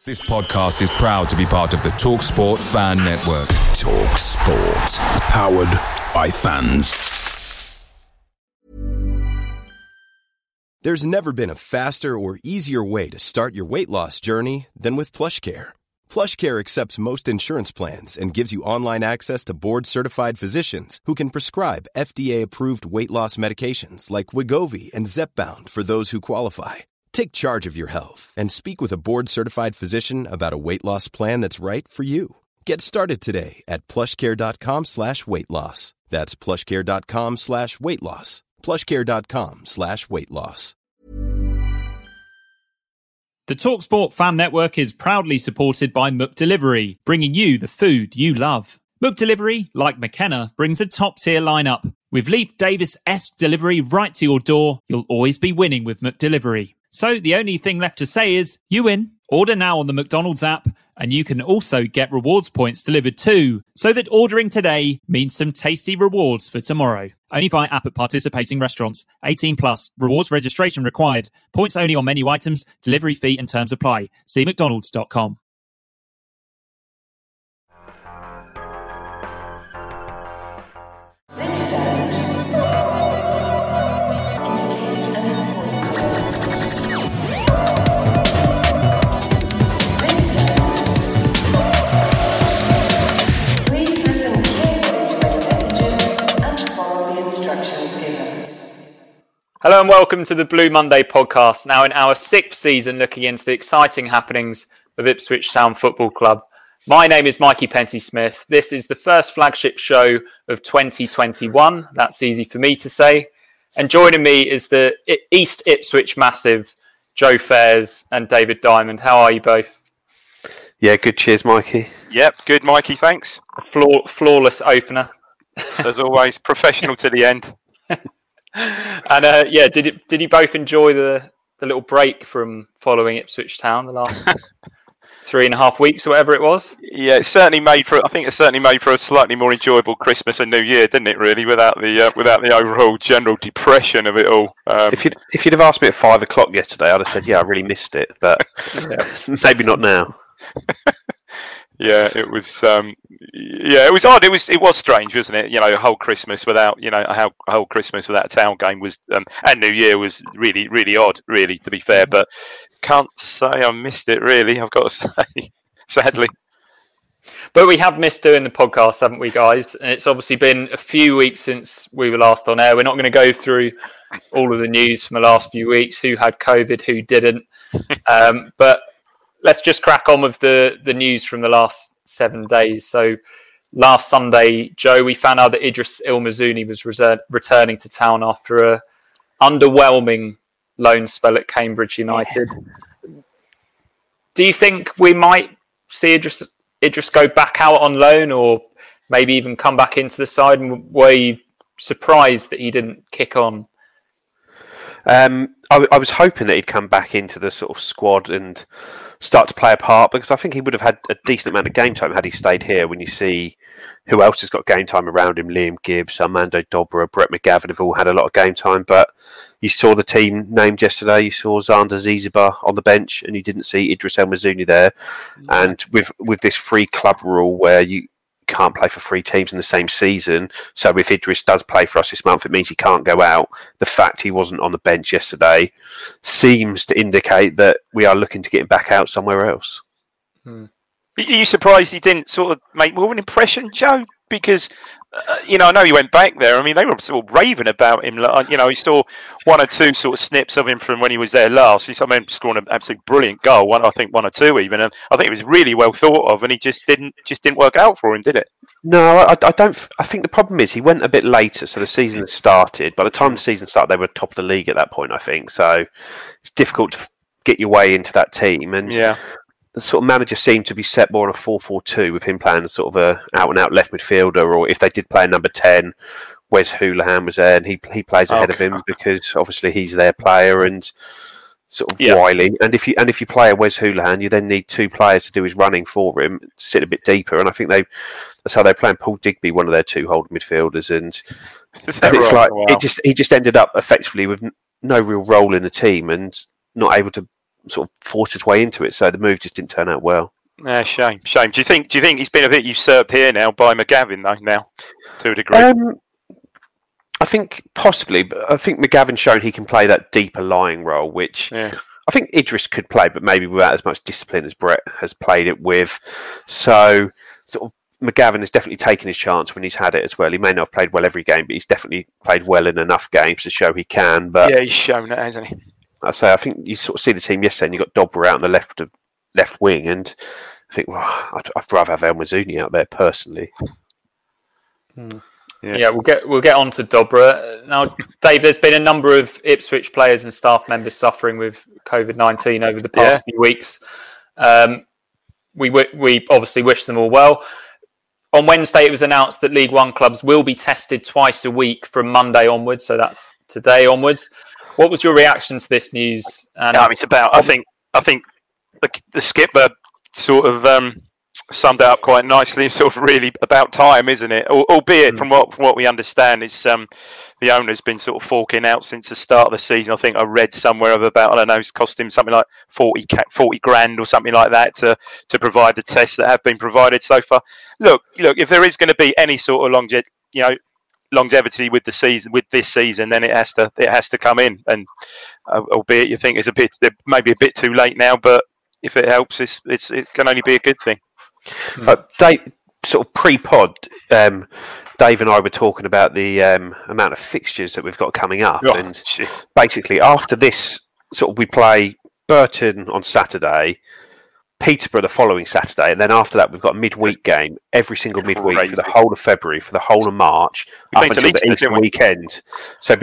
This podcast is proud to be part of the TalkSport Fan Network. TalkSport. Powered by fans. There's never been a faster or easier way to start your weight loss journey than with PlushCare. PlushCare accepts most insurance plans and gives you online access to board-certified physicians who can prescribe FDA-approved weight loss medications like Wegovy and Zepbound for those who qualify. Take charge of your health and speak with a board-certified physician about a weight loss plan that's right for you. Get started today at plushcare.com/weight loss. That's plushcare.com/weight loss. plushcare.com/weight loss. The TalkSport Fan Network is proudly supported by McDelivery, bringing you the food you love. McDelivery, like McKenna, brings a top-tier lineup. With Leif Davis-esque delivery right to your door, you'll always be winning with McDelivery. So the only thing left to say is, you win. Order now on the McDonald's app, and you can also get rewards points delivered too, so that ordering today means some tasty rewards for tomorrow. Only by app at participating restaurants. 18 plus. Rewards registration required. Points only on menu items. Delivery fee and terms apply. See mcdonalds.com. Hello and welcome to the Blue Monday podcast, now in our 6th season looking into the exciting happenings of Ipswich Town Football Club. My name is Mikey Penty-Smith. This is the first flagship show of 2021. That's easy for me to say. And joining me is the East Ipswich massive, Joe Fairs and David Diamond. How are you both? Yeah, good. Cheers, Mikey. Yep, good, Mikey. Thanks. Flawless opener. As always, professional to the end. And did you both enjoy the little break from following Ipswich Town the last 3.5 weeks or whatever it was? Yeah, it certainly made for a slightly more enjoyable Christmas and New Year, didn't it? Really, without the overall general depression of it all. If you'd have asked me at 5 o'clock yesterday, I'd have said, "Yeah, I really missed it," but maybe not now. Yeah, it was. It was odd. It was strange, wasn't it? You know, a whole Christmas without a Town game was, and New Year was really, really odd. Really, to be fair, but can't say I missed it. Really, I've got to say, sadly. But we have missed doing the podcast, haven't we, guys? And it's obviously been a few weeks since we were last on air. We're not going to go through all of the news from the last few weeks. Who had COVID? Who didn't? But let's just crack on with the news from the last 7 days. So last Sunday, Joe, we found out that Idris Ilmazuni was returning to Town after a underwhelming loan spell at Cambridge United. Yeah. Do you think we might see Idris go back out on loan or maybe even come back into the side? And were you surprised that he didn't kick on? I was hoping that he'd come back into the sort of squad and start to play a part, because I think he would have had a decent amount of game time had he stayed here. When you see who else has got game time around him, Liam Gibbs, Armando Dobra, Brett McGavin have all had a lot of game time, but you saw the team named yesterday, you saw Zander Ziziba on the bench and you didn't see Idris Ilmazuni there. And with this free club rule where you can't play for 3 teams in the same season, so if Idris does play for us this month, it means he can't go out. The fact he wasn't on the bench yesterday seems to indicate that we are looking to get him back out somewhere else. Are you surprised he didn't sort of make more of an impression, Joe? Because I know he went back there. I mean, they were sort of raving about him. He saw 1 or 2 sort of snips of him from when he was there last. He scored an absolutely brilliant goal. 1 or 2 even. And I think it was really well thought of, and he just didn't work out for him, did it? No, I don't. I think the problem is he went a bit later, so the season had started. By the time the season started, they were top of the league at that point, I think. So it's difficult to get your way into that team. And yeah. The sort of manager seemed to be set more on a 4-4-2 with him playing sort of a out-and-out left midfielder, or if they did play number 10, Wes Hoolahan was there, and he plays ahead of him because obviously he's their player and sort of wily. And if you play a Wes Hoolahan, you then need 2 players to do his running for him, sit a bit deeper. And I think that's how they're playing Paul Digby, one of their 2 holding midfielders, and it's right? Like he just ended up effectively with no real role in the team and not able to sort of forced his way into it. So the move just didn't turn out well. Shame. Do you think he's been a bit usurped here now by McGavin though? Now, to a degree. I think possibly, but I think McGavin's shown he can play that deeper lying role, which I think Idris could play, but maybe without as much discipline as Brett has played it with. So sort of McGavin has definitely taken his chance when he's had it as well. He may not have played well every game, but he's definitely played well in enough games to show he can. But yeah, he's shown that, hasn't he? I think you sort of see the team yesterday, and you've got Dobra out on the left wing, and I think, well, I'd rather have El Mazzuni out there personally. Yeah, we'll get on to Dobra now, Dave. There's been a number of Ipswich players and staff members suffering with COVID-19 over the past few weeks. We obviously wish them all well. On Wednesday, it was announced that League One clubs will be tested twice a week from Monday onwards. So that's today onwards. What was your reaction to this news? And it's about. I think the skipper sort of summed it up quite nicely. Sort of really about time, isn't it? Albeit from what we understand is the owner's been sort of forking out since the start of the season. I think I read somewhere of about, I don't know, it's cost him something like 40 grand or something like that to provide the tests that have been provided so far. Look, if there is going to be any sort of longevity with this season, then it has to come in. And albeit you think it's maybe a bit too late now, but if it helps, it can only be a good thing. Dave, sort of pre-pod, Dave and I were talking about the amount of fixtures that we've got coming up, and basically after this, sort of we play Burton on Saturday, Peterborough the following Saturday, and then after that we've got a midweek game every single midweek for the whole of February, for the whole of March, up until the Easter weekend. So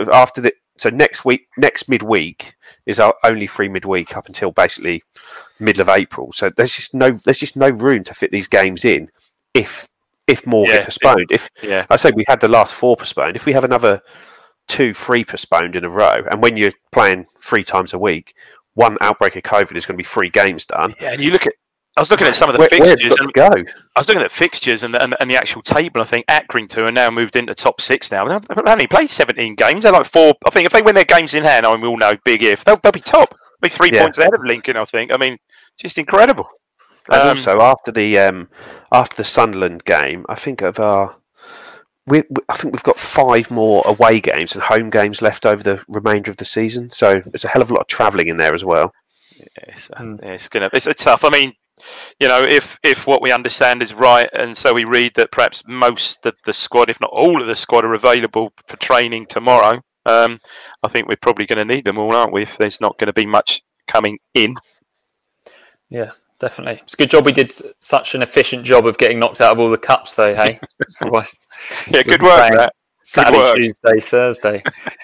next midweek is our only free midweek up until basically middle of April. So there's just no room to fit these games in if more get postponed. I say we had the last 4 postponed. If we have another 2-3 postponed in a row, and when you're playing 3 times a week, one outbreak of COVID is going to be 3 games done. Yeah, and you look at. I was looking at some of the fixtures. I was looking at fixtures and the actual table. I think Accrington are now moved into top 6 now. They've only played 17 games. They're like 4. I think if they win their games in hand, we all know big if they'll be top. They'll be 3 points ahead of Lincoln. I think. I mean, just incredible. And also after the Sunderland game, I think I think we've got 5 more away games and home games left over the remainder of the season. So there's a hell of a lot of travelling in there as well. Yes, it's tough. I mean, if what we understand is right, and so we read that perhaps most of the squad, if not all of the squad, are available for training tomorrow. I think we're probably going to need them all, aren't we? If there's not going to be much coming in. Yeah, definitely. It's a good job we did such an efficient job of getting knocked out of all the cups, though. Hey, yeah, good work. That. Saturday, Tuesday, Thursday.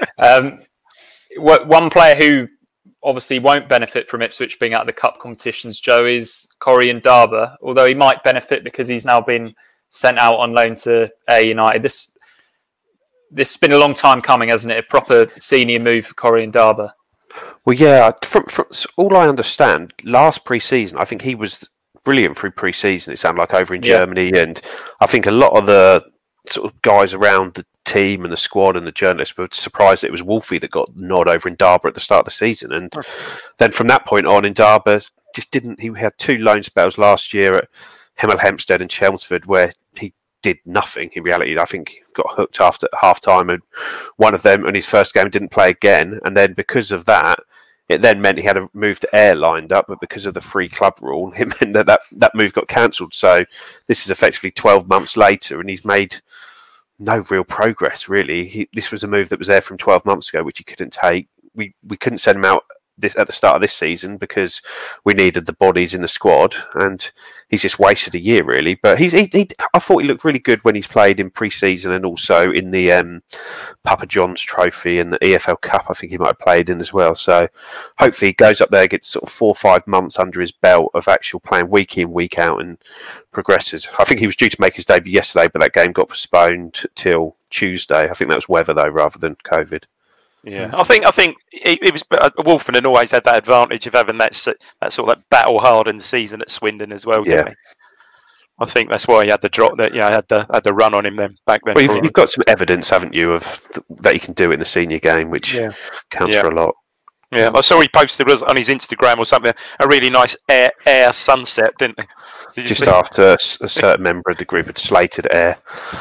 One player who obviously won't benefit from Ipswich being out of the cup competitions, Joe, is Corey Ndaba, although he might benefit because he's now been sent out on loan to Ayr United. This has been a long time coming, hasn't it? A proper senior move for Corey Ndaba. Well, yeah, from all I understand, last pre-season, I think he was brilliant through pre-season, it sounded like, over in Germany, and I think a lot of the sort of guys around the team and the squad and the journalists were surprised that it was Wolfie that got the nod over Ndaba at the start of the season. And then from that point on, Ndaba just didn't. He had 2 loan spells last year at Hemel Hempstead and Chelmsford where he did nothing. In reality, I think he got hooked after half time, and one of them in his first game didn't play again. And then because of that, it then meant he had a move to Ayr lined up, but because of the free club rule, it meant that move got cancelled. So this is effectively 12 months later, and he's made no real progress, really. This was a move that was there from 12 months ago, which he couldn't take. We couldn't send him out at the start of this season because we needed the bodies in the squad, and he's just wasted a year, really. But I thought he looked really good when he's played in pre-season and also in the Papa John's Trophy and the EFL Cup. I think he might have played in as well. So hopefully he goes up there, gets sort of 4 or 5 months under his belt of actual playing week in, week out, and progresses. I think he was due to make his debut yesterday, but that game got postponed till Tuesday. I think that was weather, though, rather than COVID. Yeah, I think it was Wolfen always had that advantage of having that sort of like battle-hardened season at Swindon as well. Didn't he? I think that's why he had the drop that had the run on him then back then. Well, you've got some evidence, haven't you, of that you can do it in the senior game, which counts for a lot. Yeah, I saw he posted on his Instagram or something a really nice air sunset, didn't he? Just after a certain member of the group had slated Air.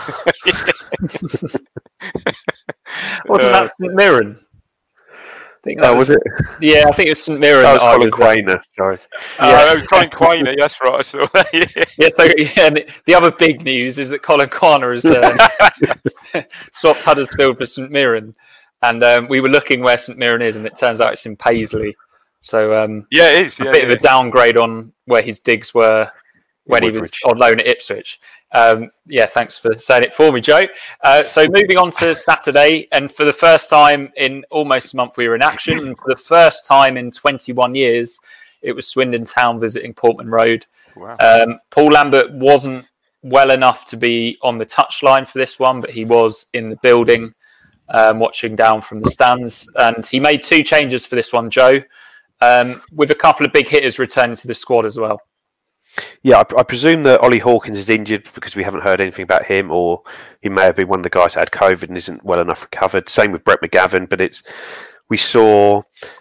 Wasn't that St Mirren? I think that was it? Yeah, I think it was St Mirren. That was Colin Quainer, sorry. Colin Quainer, that's right, I saw that. And the other big news is that Colin Quainer has swapped Huddersfield for St Mirren. And we were looking where St Mirren is, and it turns out it's in Paisley. So it is. A bit of a downgrade on where his digs were when he was on loan at Ipswich. Thanks for saying it for me, Joe. So moving on to Saturday, and for the first time in almost a month we were in action, and for the first time in 21 years, it was Swindon Town visiting Portman Road. Wow. Paul Lambert wasn't well enough to be on the touchline for this one, but he was in the building watching down from the stands, and he made 2 changes for this one, Joe, with a couple of big hitters returning to the squad as well. Yeah, I presume that Ollie Hawkins is injured because we haven't heard anything about him, or he may have been one of the guys that had COVID and isn't well enough recovered. Same with Brett McGavin, but we saw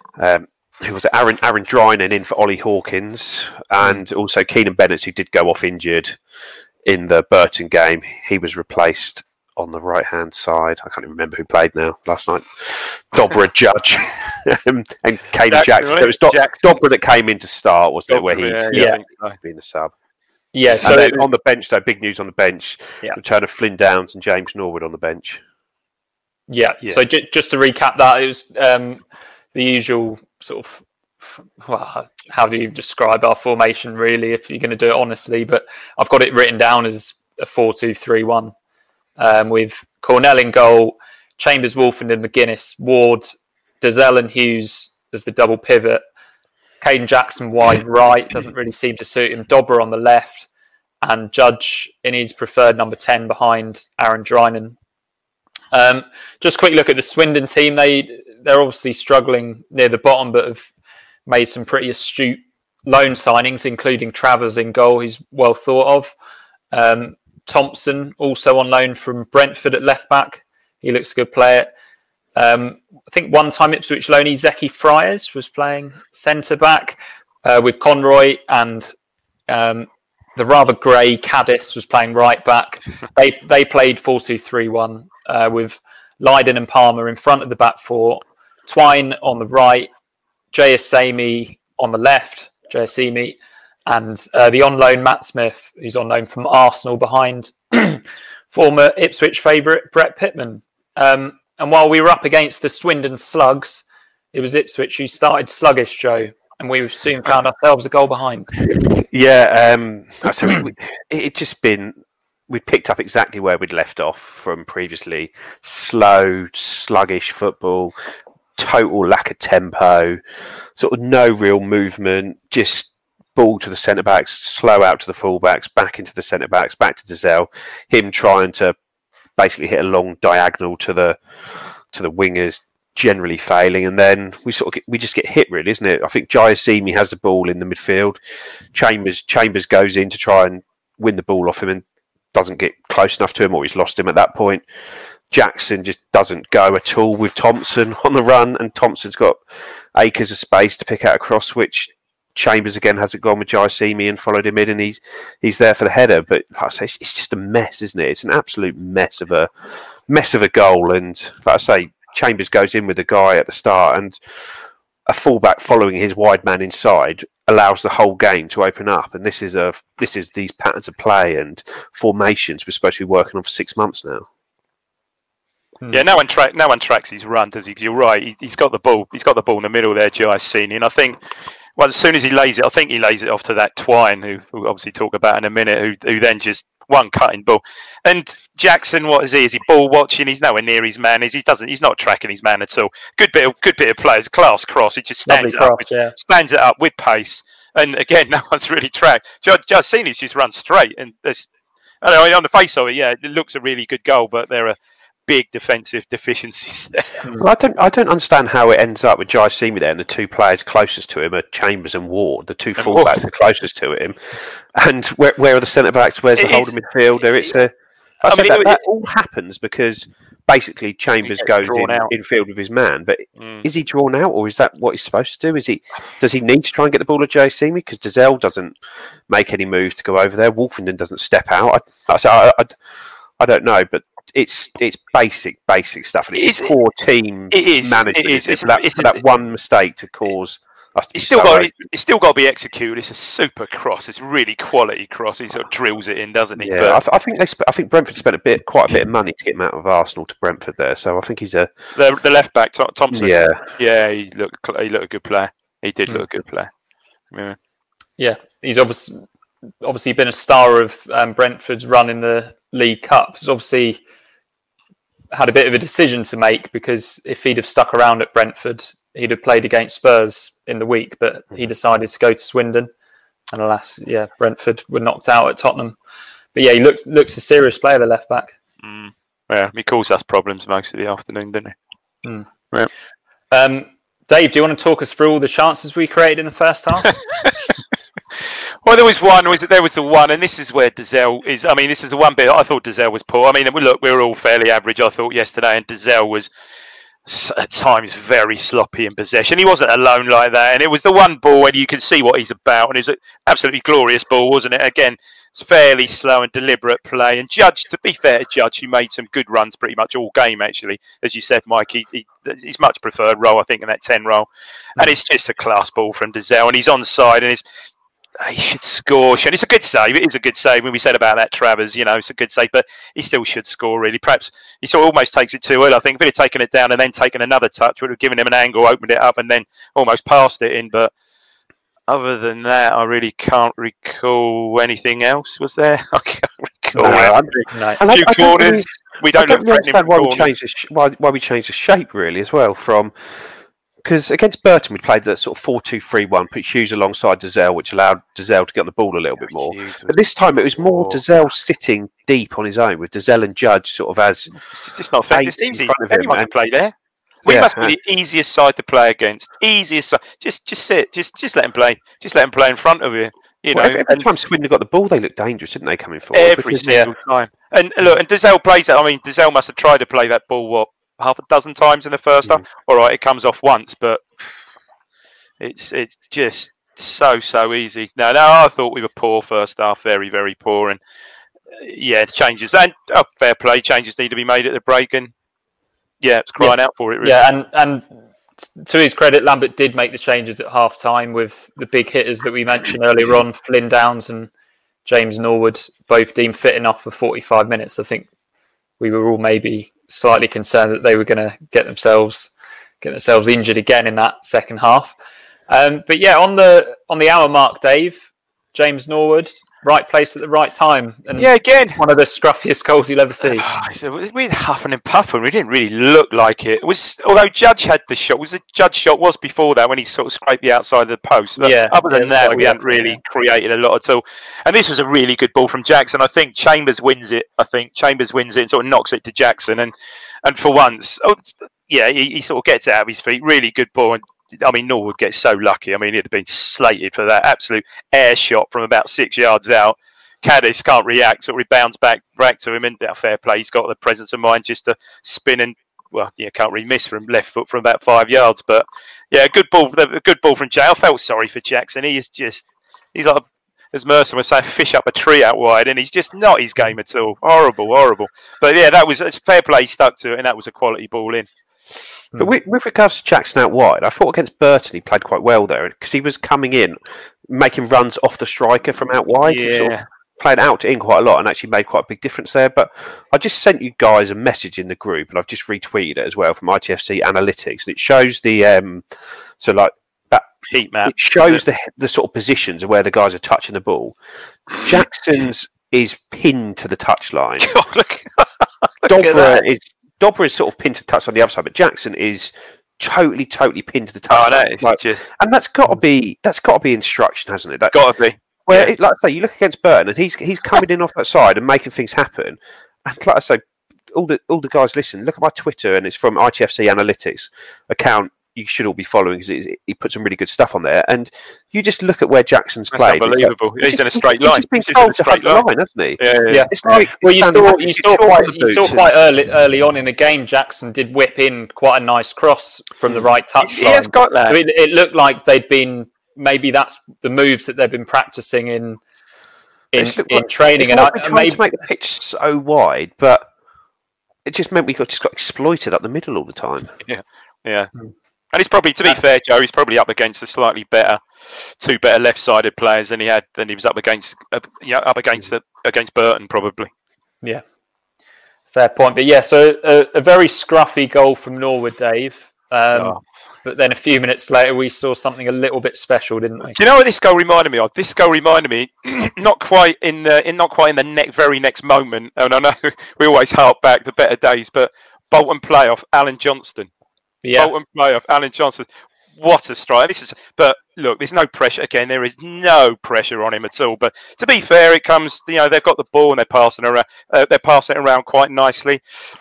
who was it? Aaron Drinan in for Ollie Hawkins, and also Keenan Bennett, who did go off injured in the Burton game. He was replaced on the right-hand side. I can't even remember who played now last night. Dobra Judge and Caden Jackson. It was Dobra that came in to start, wasn't it? Where he being a sub. Yeah. So and then on the bench, though, big news on the bench. Yeah. Return of Flynn Downs and James Norwood on the bench. Yeah. So just to recap that, it was the usual sort of. Well, how do you describe our formation, really, if you're going to do it honestly? But I've got it written down as a 4-2-3-1. With Cornell in goal, Chambers, Wolfenden, McGuinness, Ward, Dazelle and Hughes as the double pivot. Caden Jackson wide right, doesn't really seem to suit him. Dobra on the left, and Judge in his preferred number 10 behind Aaron Drinan. Just a quick look at the Swindon team. They're obviously struggling near the bottom, but have made some pretty astute loan signings, including Travers in goal. He's well thought of. Thompson, also on loan from Brentford at left back. He looks a good player. I think one-time Ipswich loanee Zeki Friars was playing centre back with Conroy, and the rather grey Caddis was playing right back. They played 4-2-3-1 with Lydon and Palmer in front of the back four, Twine on the right, Jayasimi on the left, and the on-loan Matt Smith, who's on loan from Arsenal behind former Ipswich favourite Brett Pitman. And while we were up against the Swindon Slugs, it was Ipswich who started sluggish, Joe, and we soon found ourselves a goal behind. Yeah, so it just been... We picked up exactly where we'd left off from previously. Slow, sluggish football, total lack of tempo, sort of no real movement, just ball to the centre-backs, slow out to the full-backs, back into the centre-backs, back to Dazelle, him trying to basically hit a long diagonal to the wingers, generally failing, and then we just get hit, really, isn't it? I think Jayasimi has the ball in the midfield. Chambers goes in to try and win the ball off him and doesn't get close enough to him, or he's lost him at that point. Jackson just doesn't go at all with Thompson on the run, and Thompson's got acres of space to pick out a cross, which Chambers again hasn't gone with Jayasimi and followed him in, and he's there for the header. But like I say, it's just a mess, isn't it? It's an absolute mess of a goal. And like I say, Chambers goes in with the guy at the start, and a fullback following his wide man inside allows the whole game to open up. And this is these patterns of play and formations we're supposed to be working on for 6 months now. Yeah, no one tracks his run, does he? You're right. He's got the ball. He's got the ball in the middle there, Jayasimi, and I think. Well, as soon as he lays it, I think he lays it off to that Twine, who we'll obviously talk about in a minute, who then just one cutting ball. And Jackson, what is he? Is he ball watching? He's nowhere near his man. He's not tracking his man at all. Good bit of players, class cross. He just stands it up with pace. And again, no one's really tracked. Just seen it just run straight, and on the face of it, yeah, it looks a really good goal, but there are big defensive deficiencies there. Well, I don't understand how it ends up with Jayasimi there, and the two players closest to him are Chambers and Ward, the two fullbacks are closest to him. And where are the centre backs? Where's the holding midfielder? That all happens because basically Chambers goes in field with his man, but is he drawn out, or is that what he's supposed to do? Does he need to try and get the ball at Jay Simi? Because Dozzell doesn't make any moves to go over there. Wolfenden doesn't step out. I don't know, but it's basic stuff, and it's poor team management. For that one mistake to cause. It's still got to be executed. It's a super cross. It's a really quality cross. He sort of drills it in, doesn't he? Yeah, I think Brentford spent quite a bit of money to get him out of Arsenal to Brentford there. So I think he's the left back Thompson. Yeah, he looked a good player. He did look a good player. Yeah, he's obviously been a star of Brentford's run in the League Cup. He's obviously had a bit of a decision to make, because if he'd have stuck around at Brentford, he'd have played against Spurs in the week, but he decided to go to Swindon, and alas, Brentford were knocked out at Tottenham. But he looks a serious player, the left back. Yeah, he caused us problems most of the afternoon, didn't he? Yeah. Dave, do you want to talk us through all the chances we created in the first half? Well, there was the one, and this is where Dozzell is. I mean, this is the one bit I thought Dozzell was poor. I mean, look, we were all fairly average, I thought, yesterday, and Dozzell was at times very sloppy in possession. He wasn't alone like that, and it was the one ball when you can see what he's about, and it was an absolutely glorious ball, wasn't it? Again, it's fairly slow and deliberate play, and Judge, to be fair to Judge, he made some good runs pretty much all game, actually. As you said, Mike, he's much preferred role, I think, in that 10 role, and it's just a class ball from Dozzell, and he's onside, and he should score. And it's a good save. It is a good save. When we said about that, Travers, it's a good save, but he still should score, really. Perhaps he sort of almost takes it too early. I think if he'd have taken it down and then taken another touch, would have given him an angle, opened it up, and then almost passed it in. But other than that, I really can't recall anything else. Was there? I can't recall. A few corners. We don't understand why we changed the shape, really, as well, from... Because against Burton, we played that sort of 4-2-3-1, put Hughes alongside Dozzell, which allowed Dozzell to get on the ball a little bit more. But this time it was more Dozzell sitting deep on his own, with Dozzell and Judge sort of as... It's just not fair. It's easy. Anyone can play there. We must be the easiest side to play against. Easiest side. Just sit. Just let him play. Just let him play in front of you. Every time Swindon got the ball, they looked dangerous, didn't they, coming forward? Every single time. And look, and Dozzell plays that. I mean, Dozzell must have tried to play that ball, half a dozen times in the first half. All right, it comes off once, but it's just so easy. No, I thought we were poor first half, very, very poor, and changes and fair play changes need to be made at the break, and it's crying out for it. Really. Yeah, and to his credit, Lambert did make the changes at half time with the big hitters that we mentioned earlier on, Flynn Downs and James Norwood, both deemed fit enough for 45 minutes. I think we were all maybe slightly concerned that they were going to get themselves injured again in that second half. But on the hour mark, Dave, James Norwood, right place at the right time. And again, one of the scruffiest goals you'll ever see. We had huffing and puffing. We didn't really look like it. Although Judge had the shot. The Judge shot was before that when he sort of scraped the outside of the post. But other than that, we hadn't really created a lot at all. And this was a really good ball from Jackson. I think Chambers wins it. And sort of knocks it to Jackson. And for once, he sort of gets it out of his feet. Really good ball. And I mean, Norwood gets so lucky. I mean, he'd have been slated for that absolute air shot from about 6 yards out. Cadiz can't react, so he bounds back to him, and fair play. He's got the presence of mind just to spin and can't really miss from left foot from about 5 yards. But a good ball from Jay. I felt sorry for Jackson. He's like, as Merson was saying, fish up a tree out wide, and he's just not his game at all. Horrible. But it's fair play. He stuck to it, and that was a quality ball in. But with regards to Jackson out wide, I thought against Burton he played quite well there, because he was coming in, making runs off the striker from out wide. He sort of played out to in quite a lot and actually made quite a big difference there. But I just sent you guys a message in the group, and I've just retweeted it as well from ITFC Analytics. And it shows the that heat map. It shows the sort of positions of where the guys are touching the ball. Jackson's is pinned to the touchline. Dobra is sort of pinned to the touch on the other side, but Jackson is totally pinned to the touch. And that's got to be instruction, hasn't it? That's got to be. Where, like I say, you look against Burton, and he's coming in off that side and making things happen. And like I say, all the guys listen. Look at my Twitter, and it's from ITFC Analytics account you should all be following because he put some really good stuff on there. And you just look at where Jackson's played. Unbelievable. He's in a straight line. He's been told to hug the line, hasn't he? Yeah. It's like you saw quite early on in the game, Jackson did whip in quite a nice cross from the right touch line. He has got that. So it looked like they'd been, maybe that's the moves that they've been practicing in training. And trying to make the pitch so wide, but it just meant we just got exploited up the middle all the time. Yeah. And he's probably, to be fair, Joe, he's probably up against a slightly better, two better left-sided players than he was up against, against Burton probably. Yeah, fair point. But yeah, so a very scruffy goal from Norwood, Dave. But then a few minutes later, we saw something a little bit special, didn't we? Do you know what this goal reminded me of? This goal reminded me, not quite in the very next moment. And I know we always hark back to better days, but Bolton playoff, Alan Johnston. Yeah. Bolton playoff, Alan Johnston. What a strike! But look, there's no pressure. Again, there is no pressure on him at all. But to be fair, it comes. They've got the ball and they're passing around. They're passing it around quite nicely.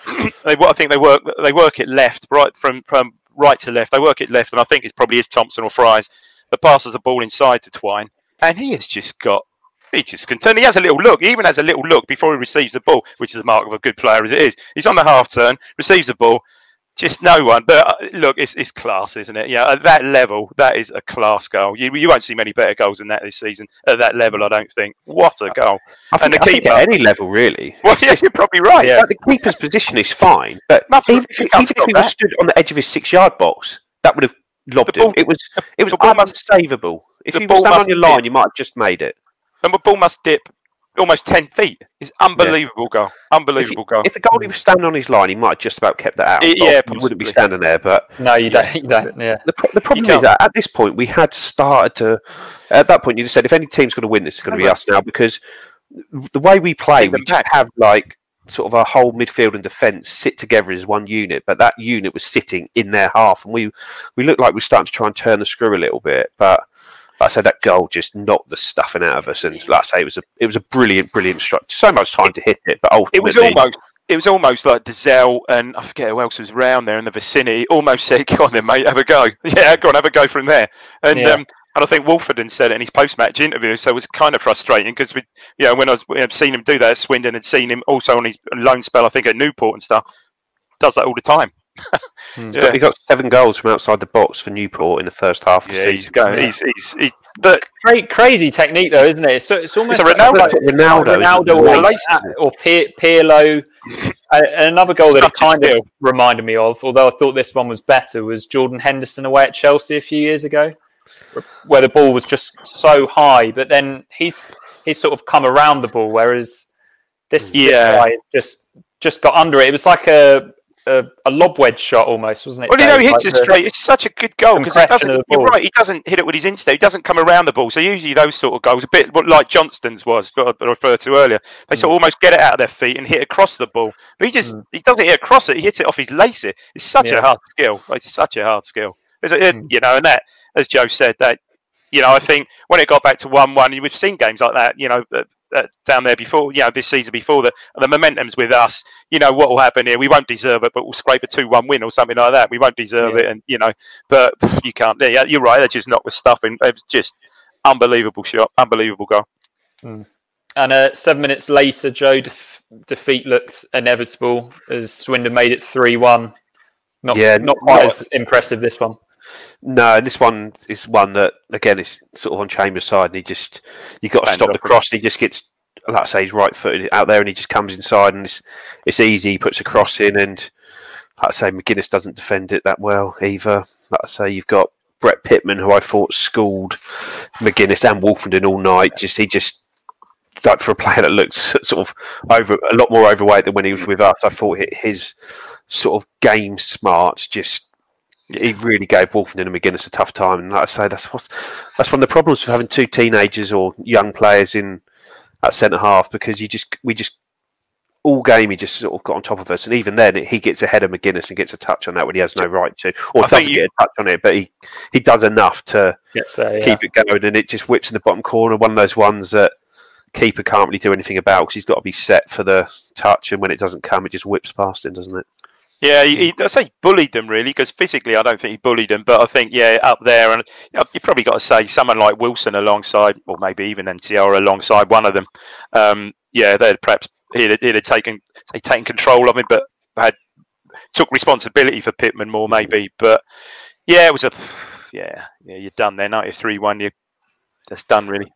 I think they work it left, right from right to left. They work it left, and I think it probably is Thompson or Fries that passes the ball inside to Twine, and he just can turn. He has a little look. He even has a little look before he receives the ball, which is the mark of a good player as it is. He's on the half turn, receives the ball. Just no one. But look, it's class, isn't it? Yeah, at that level, that is a class goal. You won't see many better goals than that this season. At that level, I don't think. What a goal. I think at any level, really. Well, yes, you're probably right. Yeah. Like the keeper's position is fine, but even if he was stood on the edge of his 6-yard box, that would have lobbed him. It was unsavable. If you were standing on your line, you might have just made it. And the ball must dip almost 10 feet. It's unbelievable goal. Unbelievable goal. If the goalie was standing on his line, he might have just about kept that out. Yeah, he wouldn't be standing there. But no, you don't. Yeah. The problem is that at this point we had started to. At that point, you just said if any team's going to win this, it's going to be us now because the way we play, we just have like sort of our whole midfield and defence sit together as one unit. But that unit was sitting in their half, and we looked like we were starting to try and turn the screw a little bit, but. Like I said, that goal just knocked the stuffing out of us, and like I say, it was a brilliant strike. So much time to hit it, but ultimately, it was almost like Dazelle and I forget who else was around there in the vicinity. Almost said, "Go on, then, mate, have a go." Yeah, go on, have a go from there. And I think Wolfenden said it in his post-match interview, so it was kind of frustrating because when I've seen him do that at Swindon and seen him also on his loan spell, I think at Newport and stuff, does that all the time. He got 7 goals from outside the box for Newport in the first half of the season. He's but crazy technique though, isn't it? It's almost a Ronaldo or Pirlo. Another goal that it kind of reminded me of, although I thought this one was better, was Jordan Henderson away at Chelsea a few years ago, where the ball was just so high, but then he's sort of come around the ball, whereas this guy just got under it. It was like a lob wedge shot almost, wasn't it? Well, he hits it straight. It's such a good goal because you're right. He doesn't hit it with his instinct. He doesn't come around the ball. So usually those sort of goals, a bit like Johnston's was, that I referred to earlier. They sort of almost get it out of their feet and hit across the ball. But he doesn't hit across it. He hits it off his lace. It's such a hard skill. It's such a hard skill. And that, as Joe said, that I think when it got back to 1-1, we've seen games like that. Down there before, this season before the momentum's with us. What will happen here? We won't deserve it, but we'll scrape a 2-1 win or something like that. We won't deserve it, and but you can't. Yeah, you're right. They just knocked the stuffing. It was just unbelievable shot, unbelievable goal. And 7 minutes later, Joe, defeat looked inevitable as Swindon made it 3-1. Not quite as impressive this one. No, this one is one that again is sort of on Chambers' side, and you got to stop the cross. And he just gets, like I say, he's right-footed out there, and he just comes inside, and it's easy. He puts a cross in, and like I say, McGuinness doesn't defend it that well either. Like I say, you've got Brett Pittman, who I thought schooled McGuinness and Wolfenden all night. He just like for a player that looks sort of a lot more overweight than when he was with us. I thought his sort of game smarts just. He really gave Wolfenden and McGuinness a tough time, and like I say, that's one of the problems with having 2 teenagers or young players in at centre half because we just all game he just sort of got on top of us, and even then he gets ahead of McGuinness and gets a touch on that when he has no right to, or doesn't get a touch on it, but he does enough to keep it going, and it just whips in the bottom corner. One of those ones that keeper can't really do anything about because he's got to be set for the touch, and when it doesn't come, it just whips past him, doesn't it? Yeah, I say bullied them really, because physically I don't think he bullied them, but I think up there, and you probably got to say someone like Wilson alongside, or maybe even NTR alongside one of them. They'd perhaps he'd have taken control of him, but took responsibility for Pittman more maybe. But it was you're done there. 93-1, that's done really.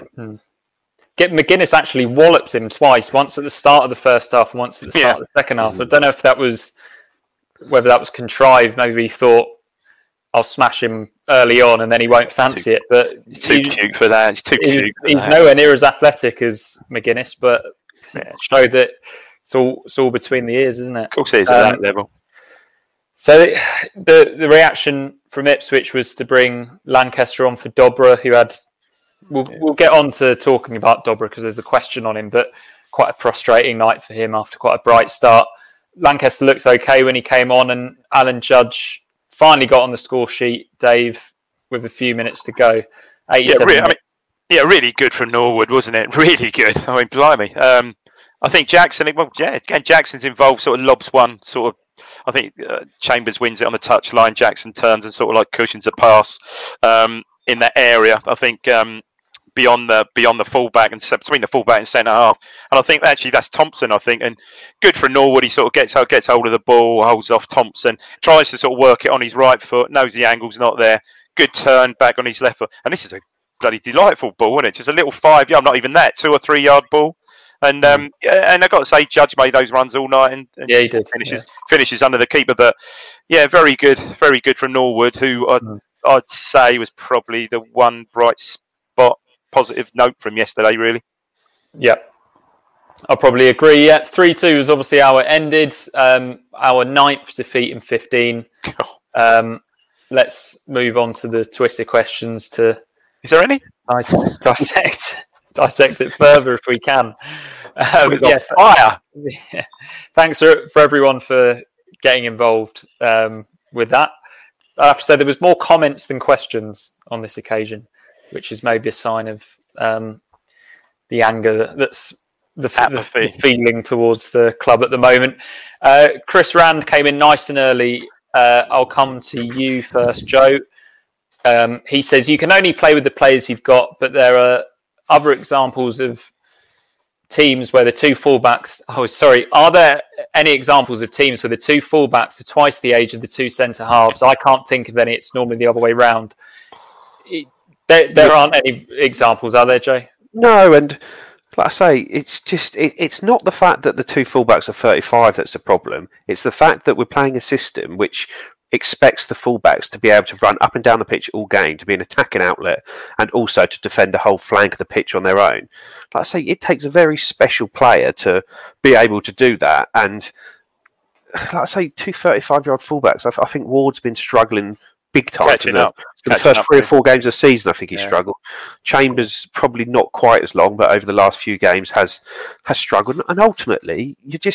McGuinness actually walloped him twice, once at the start of the first half and once at the start of the second half. I don't know if whether that was contrived. Maybe he thought, I'll smash him early on and then he won't fancy it. But he's too cute for that. He's nowhere near as athletic as McGuinness, but it showed that it's all between the ears, isn't it? Of course it is at that level. So the reaction from Ipswich was to bring Lancaster on for Dobra, who had... We'll get on to talking about Dobra because there's a question on him, but quite a frustrating night for him after quite a bright start. Lancaster looked okay when he came on, and Alan Judge finally got on the score sheet, Dave, with a few minutes to go. 87 minutes. Really good from Norwood, wasn't it? Really good. I mean, blimey. I think Jackson, again, Jackson's involved, sort of lobs one, sort of, I think Chambers wins it on the touchline. Jackson turns and sort of like cushions a pass in that area. I think beyond the fullback and between the fullback and centre half, and I think actually that's Thompson. I think, and good for Norwood. He sort of gets hold of the ball, holds off Thompson, tries to sort of work it on his right foot, knows the angle's not there. Good turn back on his left foot, and this is a bloody delightful ball, isn't it? Just a little 5 yard, not even that, 2 or 3 yard ball. And and I've got to say, Judge made those runs all night, and he did. Finishes under the keeper. But very good from Norwood, who I'd say was probably the one bright spot, positive note from yesterday, really. Yeah, I'll probably agree. Yeah, 3-2 was obviously how it ended. Our 9th defeat in 15. Let's move on to the Twitter questions. Is there any? Dissect it further if we can. Fire. Thanks for everyone for getting involved with that. I have to say there was more comments than questions on this occasion, which is maybe a sign of the anger that's the feeling towards the club at the moment. Chris Rand came in nice and early. I'll come to you first, Joe. He says, you can only play with the players you've got, but there are other examples of teams where the two fullbacks... Are there any examples of teams where the two fullbacks are twice the age of the two centre-halves? I can't think of any. It's normally the other way round. There aren't any examples, are there, Jay? No, and like I say, it's just it's not the fact that the two fullbacks are 35 that's the problem. It's the fact that we're playing a system which expects the fullbacks to be able to run up and down the pitch all game, to be an attacking outlet, and also to defend the whole flank of the pitch on their own. Like I say, it takes a very special player to be able to do that. And like I say, two 35-year-old fullbacks, I think Ward's been struggling big time for the first 3 or 4 games of the season. I think he struggled. Chambers probably not quite as long, but over the last few games has struggled. And ultimately,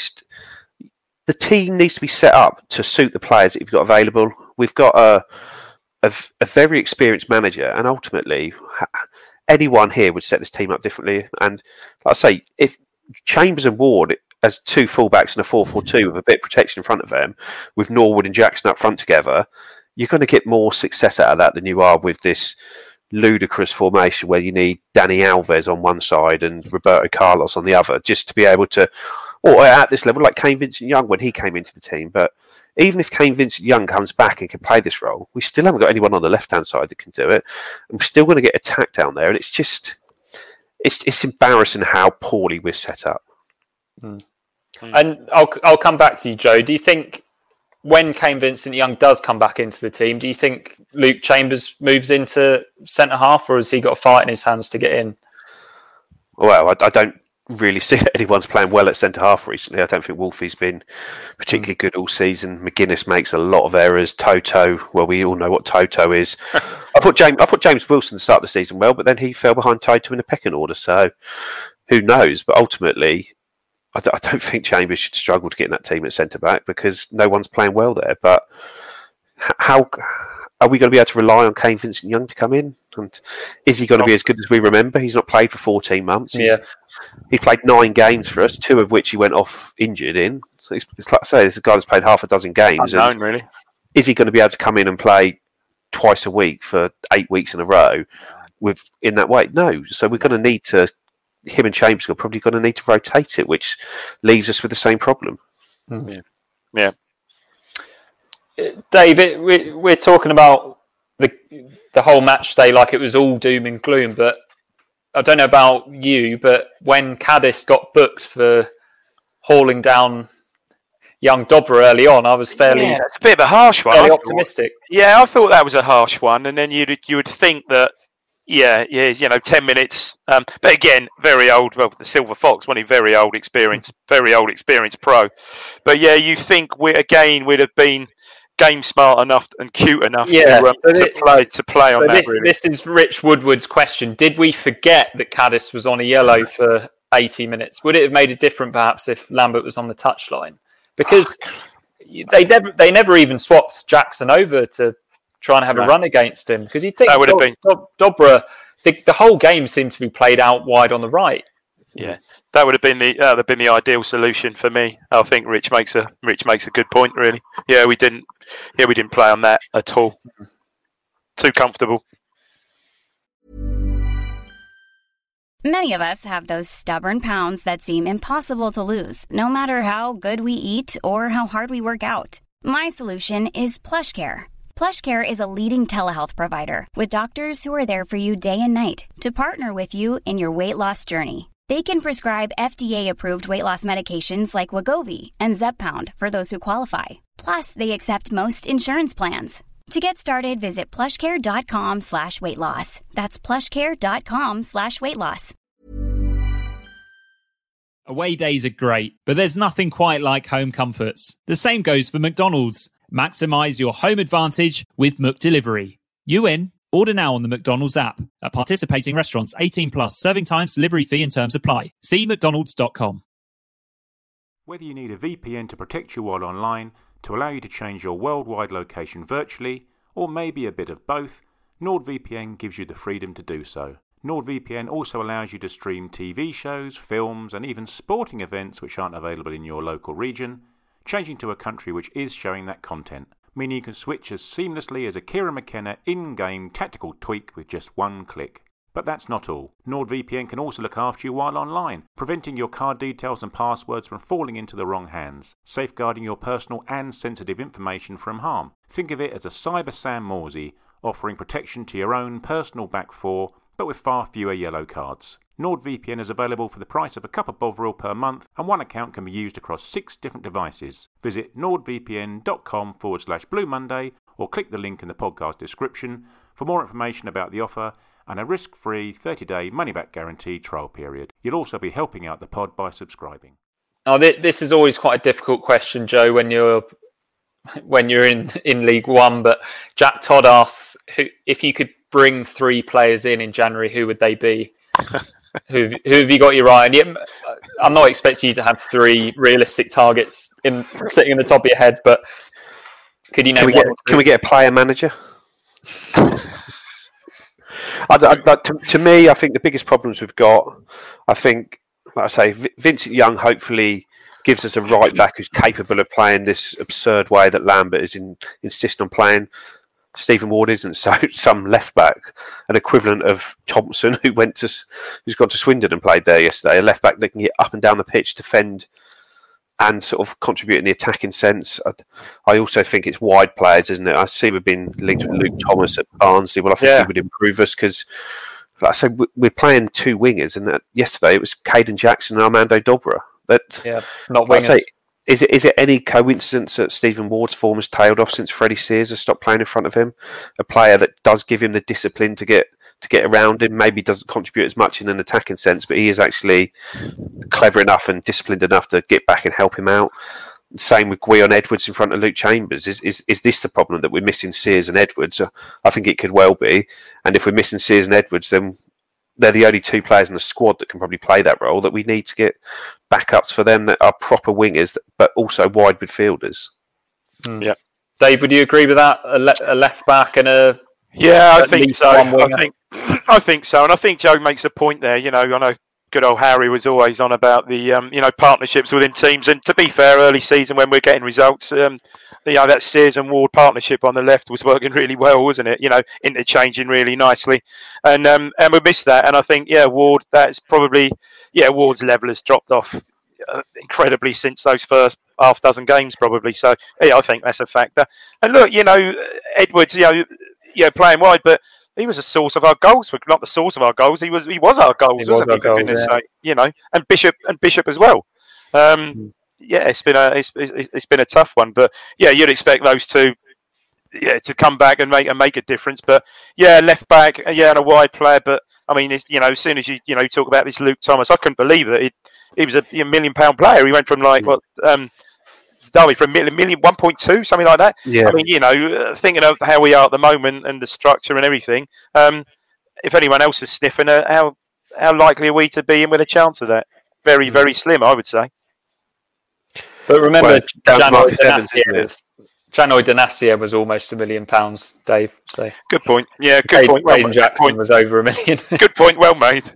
the team needs to be set up to suit the players that you've got available. We've got a very experienced manager, and ultimately, anyone here would set this team up differently. And like I say, if Chambers and Ward as two fullbacks in a 4-4-2 with a bit of protection in front of them, with Norwood and Jackson up front together, you're going to get more success out of that than you are with this ludicrous formation where you need Dani Alves on one side and Roberto Carlos on the other, just to be able to... Or at this level, like Kane Vincent-Young when he came into the team. But even if Kane Vincent-Young comes back and can play this role, we still haven't got anyone on the left-hand side that can do it. And we're still going to get attacked down there. And it's just... It's embarrassing how poorly we're set up. And I'll come back to you, Joe. Do you think when Kane Vincent-Young does come back into the team, do you think Luke Chambers moves into centre-half, or has he got a fight in his hands to get in? Well, I don't really see that anyone's playing well at centre half recently. I don't think Wolfie's been particularly good all season. McGuinness makes a lot of errors. Toto, well, we all know what Toto is. I thought James Wilson started the season well, but then he fell behind Toto in the pecking order. So who knows? But ultimately, I don't think Chambers should struggle to get in that team at centre back because no one's playing well there. But how are we going to be able to rely on Kane Vincent-Young to come in? And is he going to be as good as we remember? He's not played for 14 months. He's played 9 games for us, 2 of which he went off injured in. So it's like I say, this is a guy that's played half a dozen games. Unknown, really. Is he going to be able to come in and play twice a week for 8 weeks in a row in that way? No. So we're going to need to, him and Chambers are probably going to need to rotate it, which leaves us with the same problem. Yeah. David, we're talking about the whole match day like it was all doom and gloom, but I don't know about you, but when Cadiz got booked for hauling down young Dobra early on, I was fairly... Yeah, that's a bit of a harsh one. Fairly optimistic. Yeah, I thought that was a harsh one, and then you would think that, 10 minutes. But again, very old. Well, the Silver Fox, wasn't he? Very old experienced pro. But yeah, you think we'd have been game smart enough and cute enough to play on that. Really, this is Rich Woodward's question. Did we forget that Cadiz was on a yellow for 80 minutes? Would it have made a difference perhaps if Lambert was on the touchline? Because they never even swapped Jackson over to try and have a run against him. Because you'd think that would have been Dobra. The whole game seemed to be played out wide on the right. Yeah, that would have been the ideal solution for me. I think Rich makes a good point. Really, we didn't play on that at all. Too comfortable. Many of us have those stubborn pounds that seem impossible to lose, no matter how good we eat or how hard we work out. My solution is PlushCare. PlushCare is a leading telehealth provider with doctors who are there for you day and night to partner with you in your weight loss journey. They can prescribe FDA-approved weight loss medications like Wegovy and Zepbound for those who qualify. Plus, they accept most insurance plans. To get started, visit plushcare.com/weightloss. That's plushcare.com/weightloss. Away days are great, but there's nothing quite like home comforts. The same goes for McDonald's. Maximise your home advantage with McDelivery. You in? Order now on the McDonald's app. At participating restaurants, 18 plus, serving times, delivery fee and terms apply. See mcdonalds.com. Whether you need a VPN to protect you while online, to allow you to change your worldwide location virtually, or maybe a bit of both, NordVPN gives you the freedom to do so. NordVPN also allows you to stream TV shows, films, and even sporting events which aren't available in your local region, changing to a country which is showing that content, meaning you can switch as seamlessly as a Kieran McKenna in-game tactical tweak with just one click. But that's not all. NordVPN can also look after you while online, preventing your card details and passwords from falling into the wrong hands, safeguarding your personal and sensitive information from harm. Think of it as a Cyber Sam Morsey, offering protection to your own personal back four, but with far fewer yellow cards. NordVPN is available for the price of a cup of Bovril per month, and one account can be used across 6 different devices. Visit nordvpn.com/Blue Monday or click the link in the podcast description for more information about the offer and a risk-free 30-day money-back guarantee trial period. You'll also be helping out the pod by subscribing. Oh, this is always quite a difficult question, Joe, when you're in League One. But Jack Todd asks, if you could bring 3 players in January, who would they be? Who have you got your eye on? I'm not expecting you to have 3 realistic targets sitting in the top of your head, but could you name Can we get a player manager? To me, I think the biggest problems we've got, like I say, Vincent-Young hopefully gives us a right back who's capable of playing this absurd way that Lambert is insisting on playing. Stephen Ward isn't, so some left back, an equivalent of Thompson, who's gone to Swindon and played there yesterday, a left back that can get up and down the pitch, defend, and sort of contribute in the attacking sense. I also think it's wide players, isn't it? I see we've been linked with Luke Thomas at Barnsley. Well, I think he would improve us because, like I say, we're playing 2 wingers, and yesterday it was Caden Jackson and Armando Dobra. Not wingers. Is it any coincidence that Stephen Ward's form has tailed off since Freddie Sears has stopped playing in front of him? A player that does give him the discipline to get around him, maybe doesn't contribute as much in an attacking sense, but he is actually clever enough and disciplined enough to get back and help him out. Same with Gwion Edwards in front of Luke Chambers. Is this the problem, that we're missing Sears and Edwards? I think it could well be. And if we're missing Sears and Edwards, then they're the only 2 players in the squad that can probably play that role, that we need to get backups for them that are proper wingers, but also wide midfielders. Yeah. Dave, would you agree with that? A left back and a I think so. I think so, and I think Joe makes a point there. You know, I know good old Harry was always on about the partnerships within teams, and to be fair, early season when we're getting results, that Sears and Ward partnership on the left was working really well, wasn't it? You know, interchanging really nicely, and we missed that. And I think Ward, that's probably Ward's level has dropped off incredibly since those first half dozen games, probably. So I think that's a factor. And look, Edwards, playing wide, but he was a source of our goals. Not the source of our goals. He was our goals, wasn't he? For goodness sake, and Bishop as well. It's been a tough one, but you'd expect those two, to come back and make a difference. But left back, and a wide player. But I mean, as soon as you talk about this Luke Thomas, I couldn't believe that he was a £1 million player. He went from Derby for $1 million, 1.2, something like that. Yeah. I mean, thinking of how we are at the moment and the structure and everything. If anyone else is sniffing, how likely are we to be in with a chance of that? Very, very slim, I would say. But remember, Janoy Danasia was almost £1 million, Dave. So good point. Yeah, good point. Hayden Jackson was over $1 million. Good point. Well made.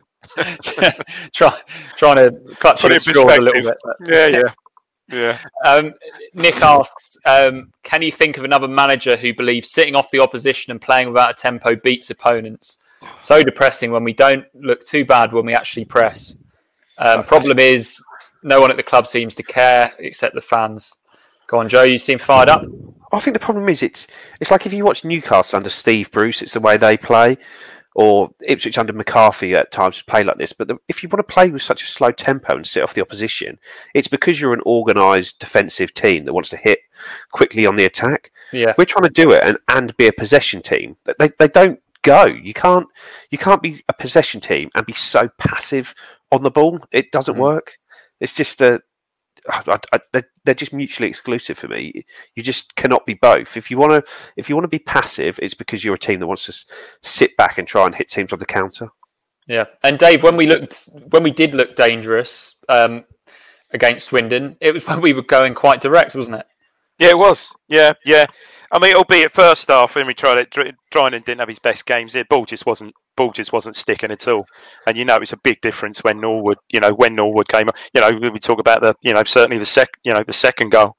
Trying to clutch at straws a little bit. Yeah. Nick asks, can you think of another manager who believes sitting off the opposition and playing without a tempo beats opponents? So depressing when we don't look too bad when we actually press. Problem is, no one at the club seems to care except the fans. Go on, Joe, you seem fired up. I think the problem is it's like if you watch Newcastle under Steve Bruce, it's the way they play. Or Ipswich under McCarthy at times play like this. But if you want to play with such a slow tempo and sit off the opposition, it's because you're an organised defensive team that wants to hit quickly on the attack. Yeah. We're trying to do it and be a possession team. They don't go. You can't be a possession team and be so passive on the ball. It doesn't work. It's just they're just mutually exclusive for me. You just cannot be both. If you want to be passive, it's because you're a team that wants to sit back and try and hit teams on the counter. Yeah, and Dave, when we did look dangerous against Swindon, it was when we were going quite direct, wasn't it? Yeah, it was. Yeah. I mean, albeit first half when we tried it, Dryden didn't have his best games. The ball just wasn't sticking at all. And it's a big difference when Norwood came up. We talk about certainly the second goal.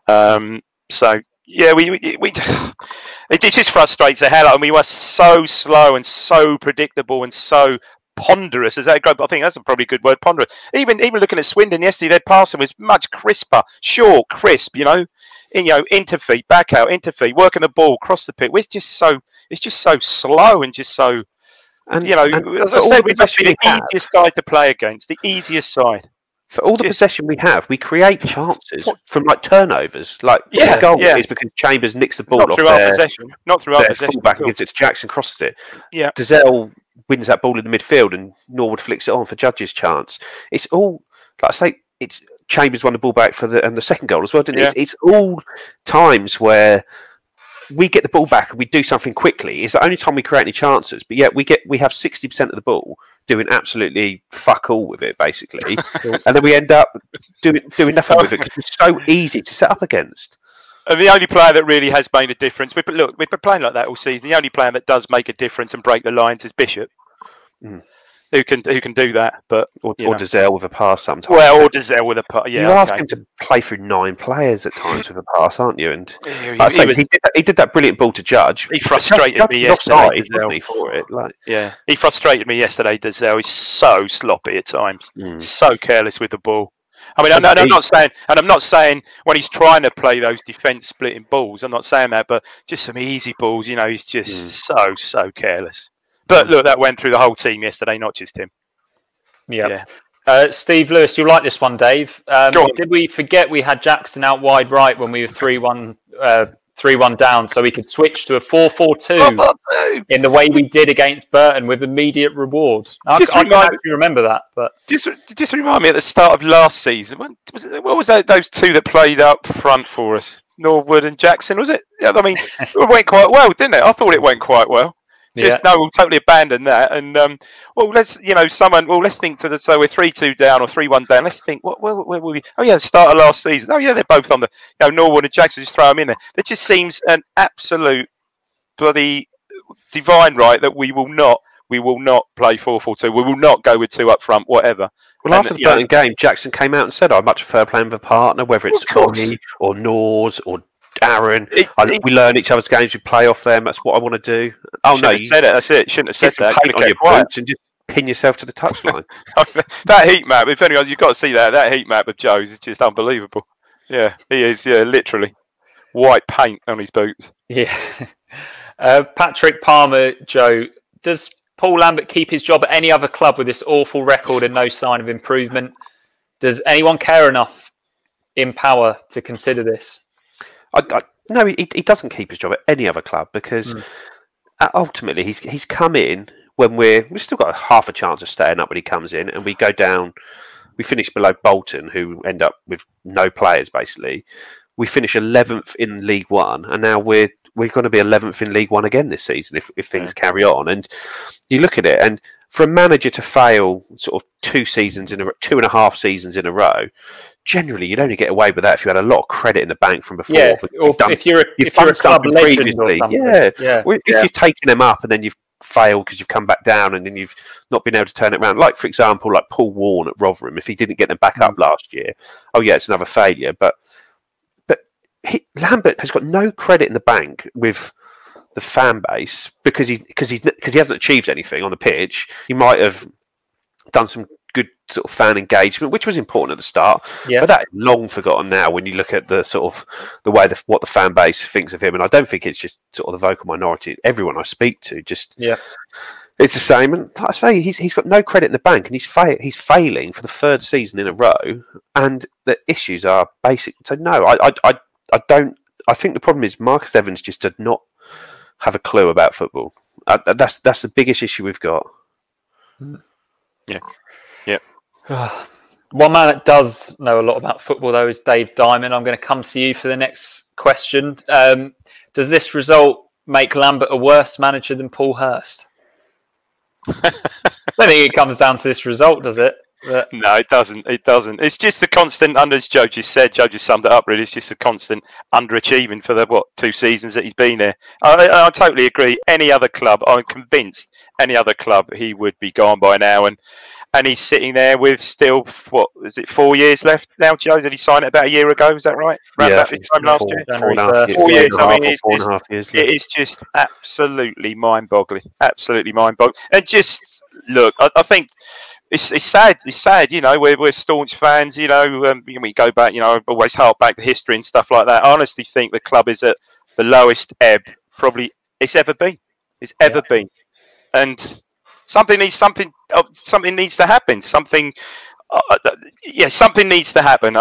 It just frustrates the hell out of me. We were so slow and so predictable and so ponderous. Is that great? I think that's a probably good word, ponderous. Even looking at Swindon yesterday, their passing was much crisper, short, crisp. Into feet, back out, into feet, working the ball across the pitch. It's just so slow and just so. And as I said, we must be the easiest side to play against. The easiest side. For all the possession we have, we create chances from turnovers. The goal is because Chambers nicks the ball off their possession, not through our possession. Fullback gives it to Jackson, crosses it. Yeah, Dazelle wins that ball in the midfield, and Norwood flicks it on for Judge's chance. It's all like I say. It's Chambers won the ball back for the second goal as well, didn't it? It's all times where we get the ball back and we do something quickly. It's the only time we create any chances. But yet we have 60% of the ball doing absolutely fuck all with it, basically, and then we end up doing nothing with it because it's so easy to set up against. And the only player that really has made a difference, we've been playing like that all season. The only player that does make a difference and break the lines is Bishop. Who can do that, but or Dazelle with a pass sometimes. Well, or Dazelle with a pass. Yeah, you ask him to play through 9 players at times with a pass, aren't you? And he did that brilliant ball to Judge. He frustrated me yesterday. He frustrated me yesterday. Dazelle, he's so sloppy at times, so careless with the ball. I mean, I'm not saying when he's trying to play those defence splitting balls. I'm not saying that, but just some easy balls. He's just so careless. But look, that went through the whole team yesterday, not just him. Yeah. Steve Lewis, you'll like this one, Dave. Did we forget we had Jackson out wide right when we were 3-1 down, so we could switch to a 4-4-2 in the way we did against Burton with immediate reward? I can't actually remember that, but just remind me at the start of last season. What was that? Those two that played up front for us, Norwood and Jackson, was it? Yeah, I mean, it went quite well, didn't it? I thought it went quite well. Just no, we'll totally abandon that. And let's think to so we're 3-2 down or 3-1 down. Let's think where were we? Oh yeah, the start of last season. Oh yeah, they're both on the Norwood and Jackson. Just throw them in there. There just seems an absolute bloody divine right that we will not play 4-4-2. We will not go with 2 up front, whatever. Well, after the Burton game, Jackson came out and said, "I much prefer playing with a partner, whether it's Ollie or Nors or Aaron. We learn each other's games. We play off them. That's what I want to do." Oh no, you said it. That's it. Shouldn't have said that. Paint on your boots and just pin yourself to the touchline. That heat map. If anyone, you've got to see that. That heat map of Joe's is just unbelievable. Yeah, he is. Yeah, literally white paint on his boots. Yeah. Patrick Palmer, Joe, does Paul Lambert keep his job at any other club with this awful record and no sign of improvement? Does anyone care enough in power to consider this? No, he doesn't keep his job at any other club because ultimately he's come in when we've still got half a chance of staying up when he comes in, and we go down. We finish below Bolton, who end up with no players basically. We finish 11th in League One, and now we're going to be 11th in League One again this season if things carry on. And you look at it, and for a manager to fail sort of 2.5 seasons in a row, generally you'd only get away with that if you had a lot of credit in the bank from before. Yeah, or if you're a club legend or something. Yeah. If you've taken them up and then you've failed because you've come back down and then you've not been able to turn it around. Like, for example, like Paul Warne at Rotherham, if he didn't get them back up last year, it's another failure. But Lambert has got no credit in the bank with the fan base because he hasn't achieved anything on the pitch. He might have done some good sort of fan engagement, which was important at the start. Yeah. But that is long forgotten now when you look at the sort of the way what the fan base thinks of him. And I don't think it's just sort of the vocal minority. Everyone I speak to it's the same. And like I say, he's got no credit in the bank, and he's failing for the 3rd season in a row. And the issues are basic. So no, I don't. I think the problem is Marcus Evans just did not have a clue about football. That's the biggest issue we've got. Yeah. One man that does know a lot about football, though, is Dave Diamond. I'm going to come to you for the next question. Does this result make Lambert a worse manager than Paul Hurst? I don't think it comes down to this result, does it? But... No, it doesn't. It doesn't. It's just the constant, as Joe just said, Joe just summed it up, really. It's just a constant underachieving for the, 2 seasons that he's been there. I totally agree. Any other club, I'm convinced, any other club, he would be gone by now. And he's sitting there with still, 4 years left now, Joe? Did he sign it about a year ago? Is that right? About this time last year? 4 years. I mean, it is just absolutely mind-boggling. Absolutely mind-boggling. And just, look, I think... It's sad. It's sad. We're staunch fans. We go back. Always hark back to history and stuff like that. I honestly think the club is at the lowest ebb probably it's ever been. It's ever been, and something needs to happen. Something needs to happen.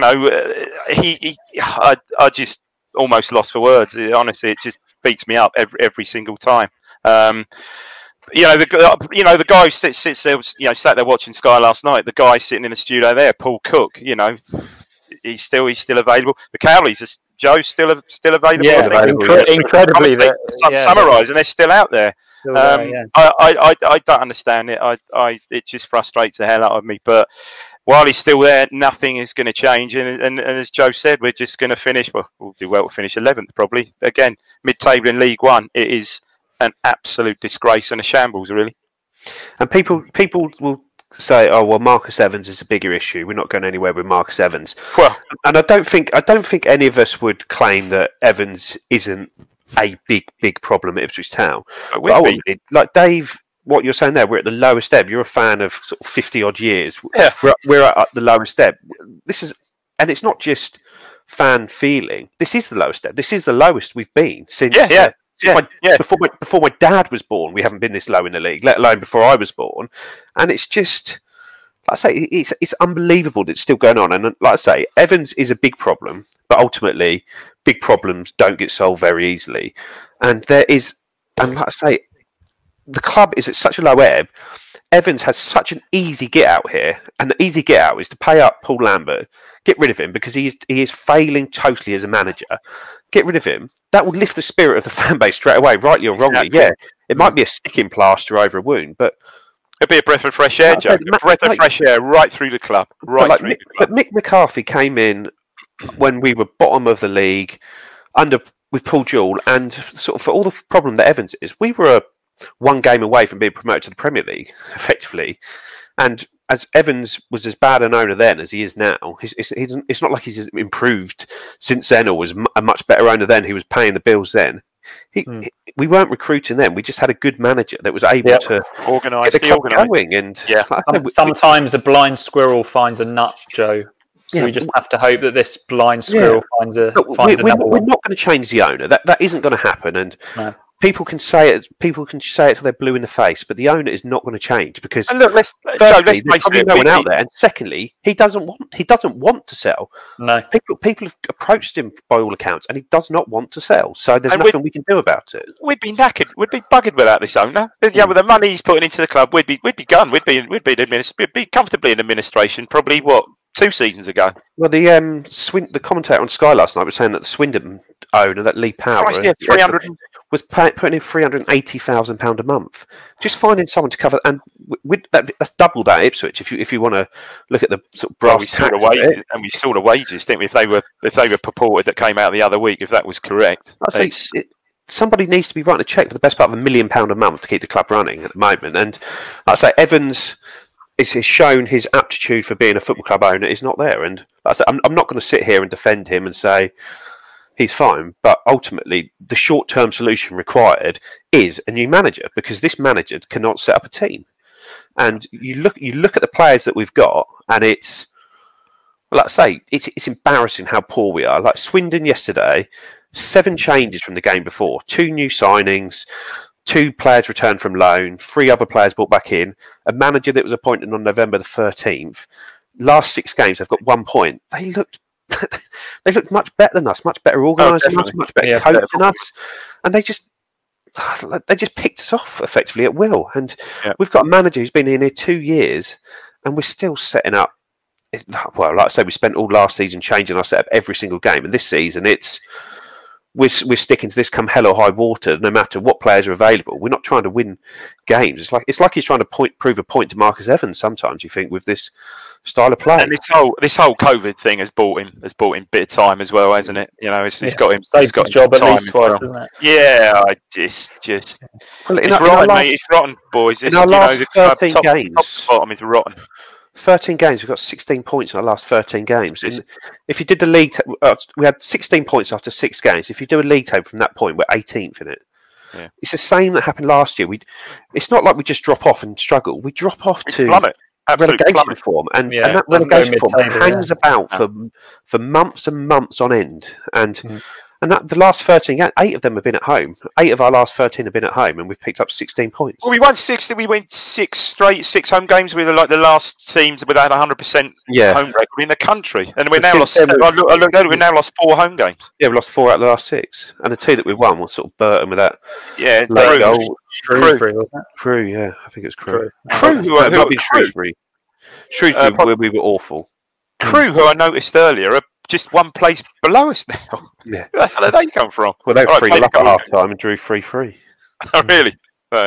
I just almost lost for words. Honestly, it just beats me up every single time. The guy who sits there, sat there watching Sky last night. The guy sitting in the studio there, Paul Cook. He's still available. The Cowleys, Joe's still available. Yeah, incredibly. Summarise, and they're still out there. I don't understand it. It just frustrates the hell out of me. But while he's still there, nothing is going to change. And as Joe said, we're just going to finish. Well, we'll do well to finish 11th probably. Again, mid-table in League One. It is an absolute disgrace and a shambles, really. And people will say, "Oh, well, Marcus Evans is a bigger issue. We're not going anywhere with Marcus Evans." Well, and I don't think any of us would claim that Evans isn't a big problem at Ipswich Town. Like Dave, what you're saying there, we're at the lowest ebb. You're a fan of sort of 50 odd years. Yeah, we're at the lowest ebb. And it's not just fan feeling. This is the lowest ebb. This is the lowest we've been since. Before my dad was born, we haven't been this low in the league, let alone before I was born. And it's just, like I say, it's unbelievable that it's still going on. And like I say, Evans is a big problem, but ultimately, big problems don't get solved very easily. And like I say, the club is at such a low ebb. Evans has such an easy get out here, and the easy get out is to pay up Paul Lambert, get rid of him because he is failing totally as a manager. Get rid of him. That would lift the spirit of the fan base straight away, rightly or wrongly. Exactly. It might be a sticking plaster over a wound, but it'd be a breath of fresh air, Joe. A breath of fresh air right through the club. But Mick McCarthy came in when we were bottom of the league with Paul Jewell, and sort of for all the problem that Evans is, we were one game away from being promoted to the Premier League, effectively. And as Evans was as bad an owner then as he is now, it's not like he's improved since then or was a much better owner then. He was paying the bills then. We weren't recruiting them. We just had a good manager that was able to organise the club going. And sometimes a blind squirrel finds a nut, Joe. So we just have to hope that this blind squirrel finds a we're not going to change the owner. That isn't going to happen. And people can say it. People can say it till they're blue in the face, but the owner is not going to change because. And look, let's there's probably no one out there, and secondly, he doesn't want to sell. No, people have approached him by all accounts, and he does not want to sell. So there's nothing we can do about it. We'd be knackered. We'd be buggered without this owner. Yeah, with the money he's putting into the club, we'd be gone. We'd be comfortably in administration. Probably 2 seasons ago. Well, the commentator on Sky last night was saying that the Swindon owner, that Lee Power, was putting in £380,000 a month. Just finding someone to cover, and that's double that Ipswich. If you want to look at the sort of brass tacks of it. And we saw the wages, didn't we? If they were purported that came out the other week, if that was correct. Somebody needs to be writing a cheque for the best part of £1 million a month to keep the club running at the moment. And like I say, Evans has shown his aptitude for being a football club owner is not there. And like I say, I'm not going to sit here and defend him and say he's fine, but ultimately the short-term solution required is a new manager, because this manager cannot set up a team. And you look at the players that we've got, and it's, like I say, it's embarrassing how poor we are. Like Swindon yesterday, 7 changes from the game before, 2 new signings, 2 players returned from loan, 3 other players brought back in, a manager that was appointed on November the 13th. Last 6 games, they've got 1 point. They looked much better than us, much better organised than us, much better coached than us, and they just picked us off effectively at will. And we've got a manager who's been in here 2 years, and we're still setting up. Well, like I say, we spent all last season changing our setup every single game, and this season we're sticking to this come hell or high water, no matter what players are available. We're not trying to win games. It's like he's trying to prove a point to Marcus Evans sometimes, you think, with this style of play. And this whole COVID thing has bought him a bit of time as well, hasn't it? You know, it's got him. Saved his job at least twice, hasn't it? Yeah, I just. Well, it's rotten, mate. It's rotten, boys. In our last 13 games, top to bottom is rotten. 13 games, we've got 16 points in our last 13 games. If you did the league, we had 16 points after 6 games. If you do a league table from that point, we're 18th in it. Yeah. It's the same that happened last year. It's not like we just drop off and struggle. We drop off to relegation form, and that relegation form hangs about for months and months on end. And the last 13 games, 8 of them have been at home. 8 of our last 13 have been at home, and we've picked up 16 points. Well, we won 6 straight home games. We were like the last teams without 100% home record in the country, and we're now lost. I looked at it. We've now lost 4 home games. Yeah, we lost 4 out of the last 6, and the 2 that we won was sort of Burton with that. Yeah, Shrewsbury, wasn't it? Crewe, yeah, I think it was Crewe. Crewe, Shrewsbury. Shrewsbury, where we were awful. Crewe, who I noticed earlier, are just one place below us now. Yeah. Where the hell did they come from? Well, they were 3-0 up at half time and drew 3-3. Oh, really?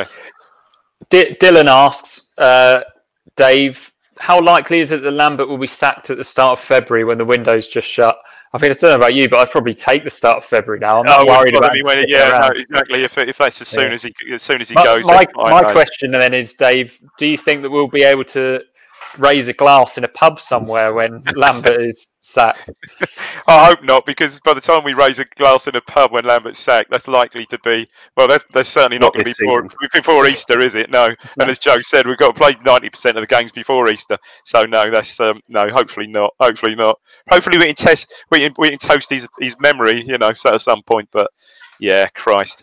Dylan asks, Dave, how likely is it that Lambert will be sacked at the start of February when the window's just shut? I mean, I don't know about you, but I'd probably take the start of February now. I'm not worried about it. No, exactly. If that's as soon as he goes. My question then is, Dave, do you think that we'll be able to raise a glass in a pub somewhere when Lambert is sacked? I hope not, because by the time we raise a glass in a pub when Lambert's sacked, that's likely to be, well, that's certainly not going to be before Easter, is it? No. And as Joe said, we've got to play 90% of the games before Easter. So no, that's no, hopefully not. Hopefully we can toast his memory, so at some point. But yeah, Christ.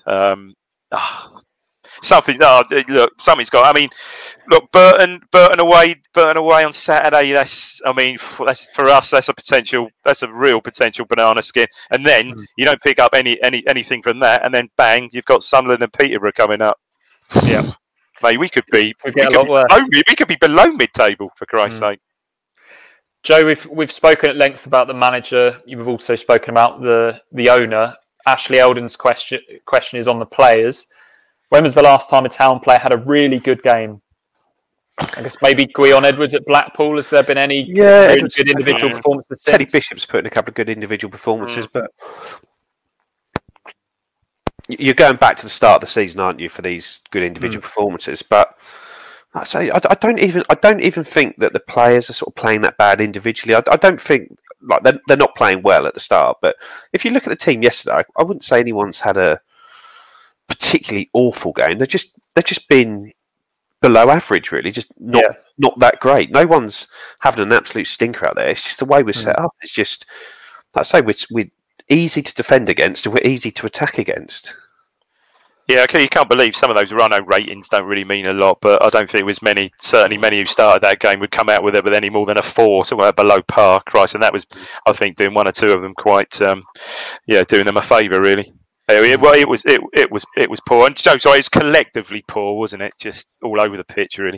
Something's got. I mean, look, Burton away on Saturday. That's for us. That's a real potential banana skin. And then you don't pick up anything from that, and then bang, you've got Sunderland and Peterborough coming up. Yeah, mate, we could be below mid-table, for Christ's sake. Joe, we've spoken at length about the manager. You've also spoken about the owner. Ashley Eldon's question is on the players. When was the last time a Town player had a really good game? I guess maybe Guion Edwards at Blackpool. Has there been any really good individual performances since? Teddy Bishop's put in a couple of good individual performances, but you're going back to the start of the season, aren't you, for these good individual performances? But I'd say I don't even think that the players are sort of playing that bad individually. I don't think like they're not playing well at the start. But if you look at the team yesterday, I wouldn't say anyone's had a particularly awful game. They've just been below average, really, just not that great. No one's having an absolute stinker out there. It's just the way we're set up. It's just, like I say, we're easy to defend against and we're easy to attack against. Yeah, okay, you can't believe some of those run-out ratings don't really mean a lot, but I don't think it was many who started that game would come out with it with any more than a 4, somewhere below par, Christ, and that was, I think, doing 1 or 2 of them quite, doing them a favour, really. Well, it was poor, and Joe, sorry, it's collectively poor, wasn't it? Just all over the pitch, really.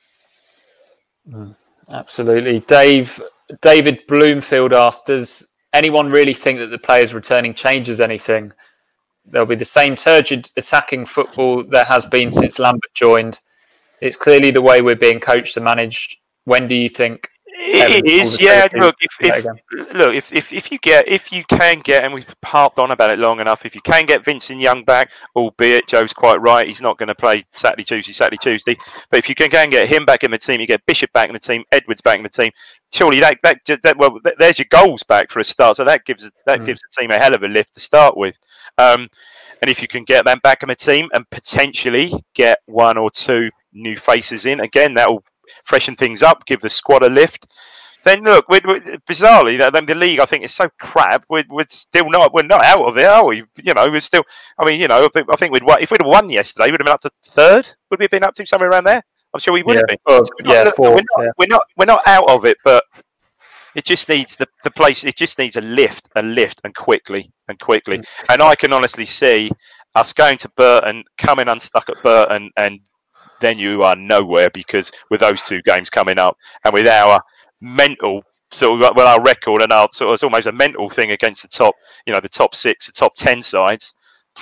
Absolutely. David Bloomfield asked, does anyone really think that the players returning changes anything? There'll be the same turgid attacking football there has been since Lambert joined. It's clearly the way we're being coached and managed. When do you think it is? Yeah, look, if you can get, and we've harped on about it long enough, if you can get Vincent Young back, albeit Joe's quite right, he's not going to play Saturday, Tuesday, but if you can get him back in the team, you get Bishop back in the team, Edwards back in the team, surely there's your goals back for a start, so that gives the team a hell of a lift to start with. And if you can get them back in the team and potentially get 1 or 2 new faces in, again, that will freshen things up, give the squad a lift. Then look, bizarrely, the league I think is so crap. We're not out of it, are we? We're still. I mean, I think if we'd have won yesterday, we'd have been up to 3rd. Would we have been up to somewhere around there? I'm sure we would have been. We're not out of it, but it just needs the place. It just needs a lift, and quickly. And I can honestly see us going to Burton, coming unstuck at Burton, and then you are nowhere, because with those 2 games coming up, and with our mental our record and our sort of, it's almost a mental thing against the top, the top 6, the top 10 sides.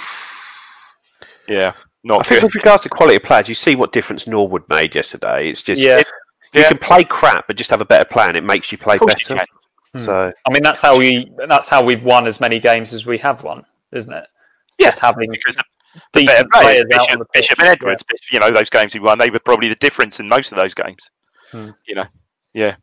Yeah, not. I think with regards to quality of players, you see what difference Norwood made yesterday. It's just you can play crap, but just have a better plan. It makes you play better. So I mean, that's how we've won as many games as we have won, isn't it? Yeah, just having because the better players, Bishop and Edwards, those games we won, they were probably the difference in most of those games. Yeah.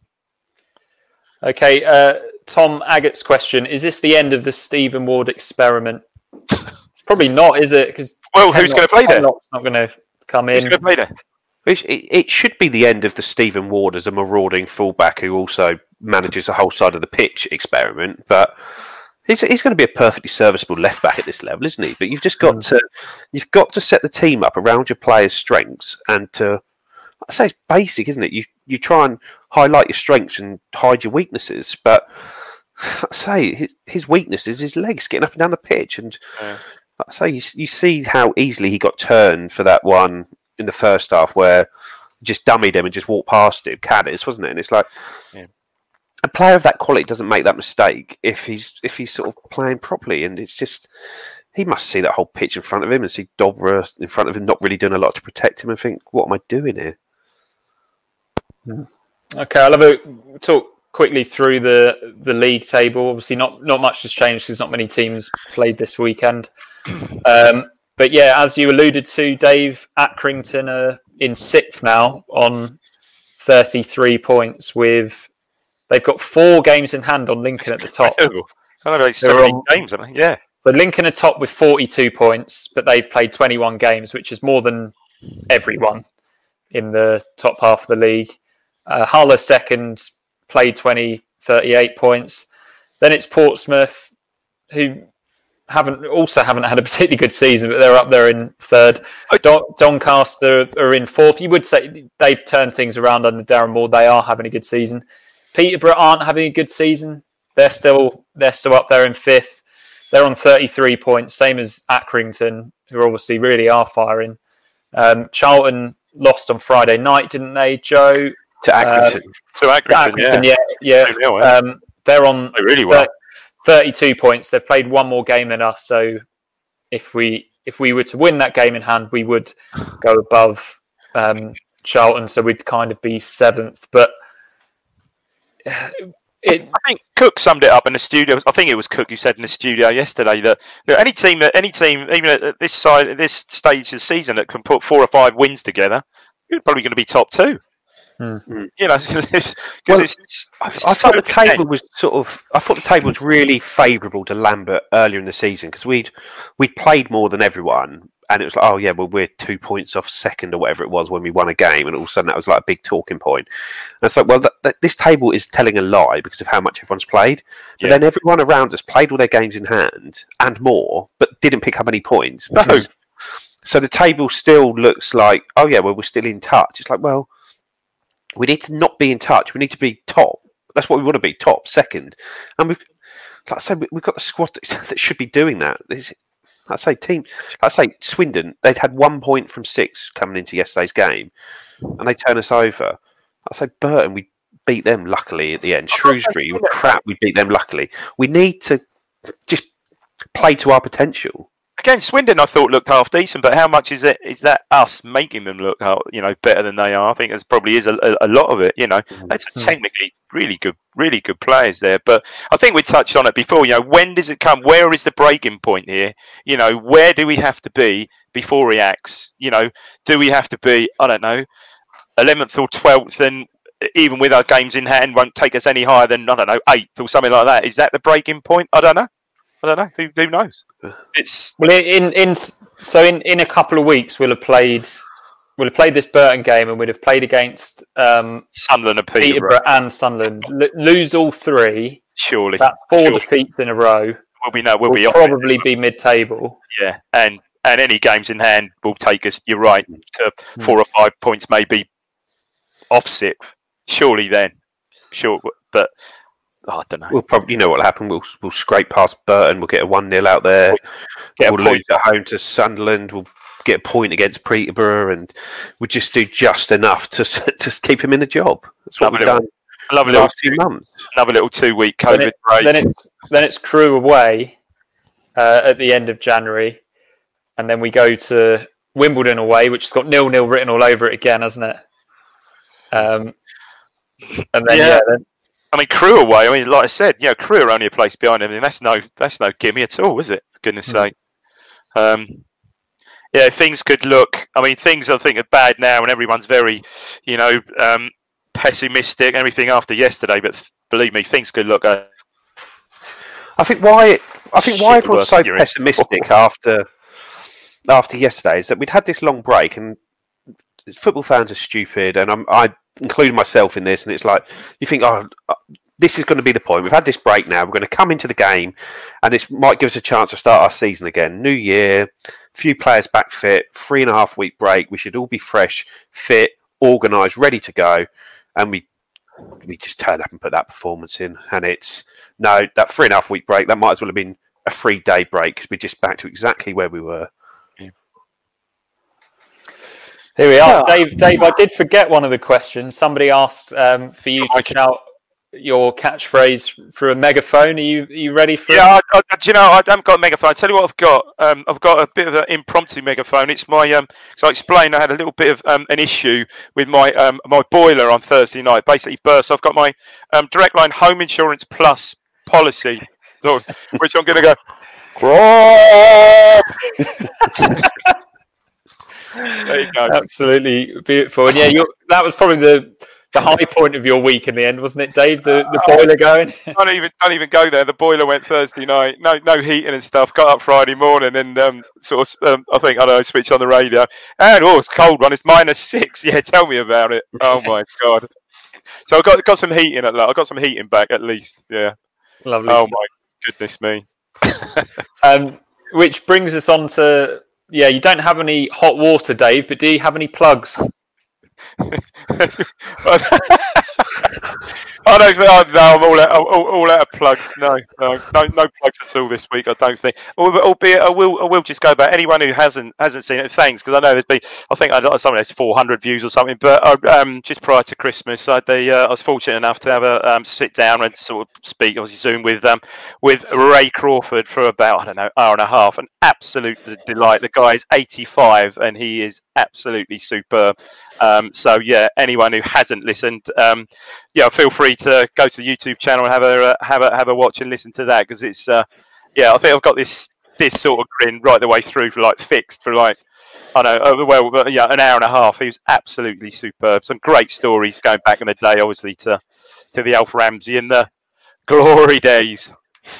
Okay, Tom Aggott's question: is this the end of the Stephen Ward experiment? It's probably not, is it? Because who's going to play there? Not going to come in. Who's going to play there? It should be the end of the Stephen Ward as a marauding fullback who also manages the whole side of the pitch experiment, but he's going to be a perfectly serviceable left back at this level, isn't he? But you've just got to set the team up around your players' strengths, and I say it's basic, isn't it? You try and highlight your strengths and hide your weaknesses, but I say his weakness is his legs getting up and down the pitch, and I say you see how easily he got turned for that one in the first half where just dummied him and just walked past him. Cadiz, wasn't it? And it's like a player of that quality doesn't make that mistake if he's sort of playing properly. And it's just, he must see that whole pitch in front of him and see Dobra in front of him not really doing a lot to protect him and think, what am I doing here? Okay, I'll have a talk quickly through the league table. Obviously, not much has changed because not many teams played this weekend. But yeah, as you alluded to, Dave, Accrington are in 6th now on 33 points. They've got 4 games in hand on Lincoln at the top. I don't know, 7 games, haven't they? Yeah. So Lincoln are top with 42 points, but they've played 21 games, which is more than everyone in the top half of the league. Hull are second, played 38 points. Then it's Portsmouth, who haven't had a particularly good season, but they're up there in 3rd. Doncaster are in 4th. You would say they've turned things around under Darren Moore. They are having a good season. Peterborough aren't having a good season. They're still up there in 5th. They're on 33 points, same as Accrington, who obviously really are firing. Charlton lost on Friday night, didn't they, Joe? To Accrington. Yeah. They're on 32 points. They've played 1 more game than us, so if we if we were to win that game in hand, we would go above Charlton, so we'd kind of be 7th. But I think Cook summed it up in the studio. I think it was Cook who said in the studio yesterday that any team, even at this stage of the season, that can put 4 or 5 wins together, you're probably going to be top 2. You know, because I thought the table was I thought the table was really favourable to Lambert earlier in the season because we'd played more than everyone, and it was like, oh yeah, well we're 2 points off second or whatever it was when we won a game, and all of a sudden that was like a big talking point. And it's like, well, this table is telling a lie because of how much everyone's played. But then everyone around us played all their games in hand and more, but didn't pick up any points. Because, so the table still looks like, oh yeah, well we're still in touch. It's like, well, we need to not be in touch. We need to be top. That's what we want to be, top, second. And we've got the squad that should be doing that. I'd say Swindon, they'd had 1 point from 6 coming into yesterday's game, and they turn us over. I'd say Burton, we beat them luckily at the end. Shrewsbury, crap, we beat them luckily. We need to just play to our potential. Again, Swindon, I thought looked half decent, but how much is that us making them look, better than they are? I think there probably is a lot of it. You know, it's technically really good players there. But I think we touched on it before. You know, when does it come? Where is the breaking point here? You know, where do we have to be before reacts? You know, do we have to be, I don't know, 11th or 12th, and even with our games in hand, won't take us any higher than, I don't know, 8th or something like that? Is that the breaking point? I don't know. Who knows? It's in a couple of weeks we'll have played this Burton game, and we'd have played against Sunderland and Peterborough and Sunderland. Lose all 3. Surely that's 4 defeats in a row. We'll probably be mid-table. Yeah, and any games in hand will take us. You're right, to 4 or 5 points, maybe off 6th. Surely then, but. Oh, I don't know. We'll probably, you know what will happen. We'll scrape past Burton. We'll get a 1-0 out there. We'll lose at home to Sunderland. We'll get a point against Peterborough, and we'll just do just enough to keep him in the job. That's what we've done. Another last few months. Another little 2-week COVID break. Then it's Crewe away at the end of January, and then we go to Wimbledon away, which has got 0-0 written all over it again, hasn't it? And then I mean, Crewe away. I mean, like I said, you know, Crewe are only a place behind them. I mean, that's no gimme at all, is it? For goodness sake. Things could look. I mean, things I think are bad now, and everyone's very, pessimistic and everything after yesterday. But believe me, things could look. I think why everyone's so pessimistic after yesterday is that we'd had this long break, and football fans are stupid, and I including myself in this, and it's like you think, this is going to be the point. We've had this break now. We're going to come into the game, and this might give us a chance to start our season again. New year, few players back fit, 3.5 week break. We should all be fresh, fit, organised, ready to go, and we just turned up and put that performance in. And that 3.5 week break, that might as well have been a 3-day break because we're just back to exactly where we were. Here we are. Dave, I did forget one of the questions. Somebody asked for you to shout your catchphrase through a megaphone. Are you ready for it? Yeah, I haven't got a megaphone. I'll tell you what I've got. I've got a bit of an impromptu megaphone. It's my, so I explained I had a little bit of an issue with my boiler on Thursday night. Basically burst. I've got my Direct Line Home Insurance Plus policy, which I'm going to go, crop! There you go. Absolutely beautiful. And yeah, that was probably the high point of your week in the end, wasn't it, Dave? The boiler going. Don't even go there. The boiler went Thursday night. No heating and stuff. Got up Friday morning and switched on the radio. And it's a cold one. It's -6. Yeah, tell me about it. Oh my god. So I got some heating at that. I got some heating back at least. Yeah. Lovely. Oh my goodness me. Which brings us on to. Yeah, you don't have any hot water, Dave, but do you have any plugs? I'm all out of plugs. No plugs at all this week. I don't think. Albeit, I will just go back. Anyone who hasn't seen it, thanks, because I know there's been. I think something that's 400 views or something. But just prior to Christmas, I was fortunate enough to have a sit down and sort of speak, obviously Zoom with Ray Crawford for about hour and a half. An absolute delight. The guy is 85 and he is absolutely superb. So yeah, anyone who hasn't listened, feel free to go to the YouTube channel and have a watch and listen to that, because it's I think I've got this sort of grin right the way through, fixed for an hour and a half. He was absolutely superb. Some great stories going back in the day, obviously to the Alf Ramsey in the glory days.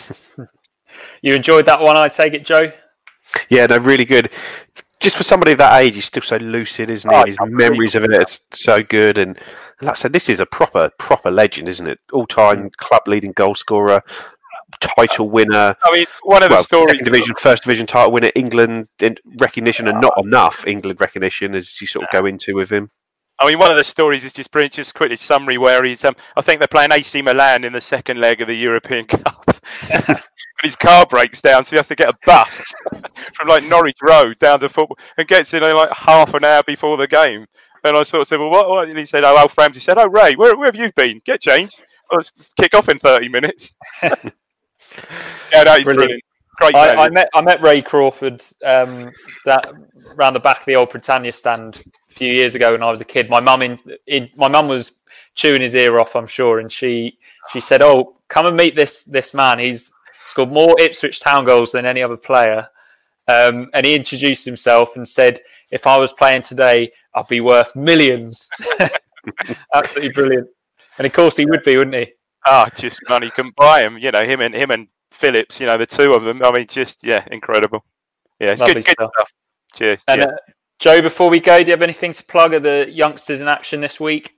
You enjoyed that one, I take it, Joe? Yeah, no, really good. Just for somebody of that age, he's still so lucid, isn't he? His memories of it are so good. And like I said, this is a proper legend, isn't it? All-time club-leading goal scorer, title winner. I mean, one of the stories... First division title winner, England recognition, and not enough England recognition, as you sort of go into with him. I mean, one of the stories is just brilliant. Just quickly summary, where he's, I think they're playing AC Milan in the second leg of the European Cup. But his car breaks down, so he has to get a bus from Norwich Road down to football, and gets in half an hour before the game. And I sort of said, well, what? And he said, Alf Ramsey said, oh, Ray, where have you been? Get changed. Let's kick off in 30 minutes. Yeah, that is brilliant. Great. I met Ray Crawford that around the back of the old Britannia stand a few years ago when I was a kid. My mum was chewing his ear off, I'm sure, and she said, "Oh, come and meet this man. He's scored more Ipswich Town goals than any other player." And he introduced himself and said, "If I was playing today, I'd be worth millions." Absolutely brilliant. And of course, he would be, wouldn't he? Just money couldn't buy him. Him and Phillips, the two of them. I mean, just incredible. Yeah, it's good stuff. Cheers. And Joe, before we go, do you have anything to plug? Are the youngsters in action this week?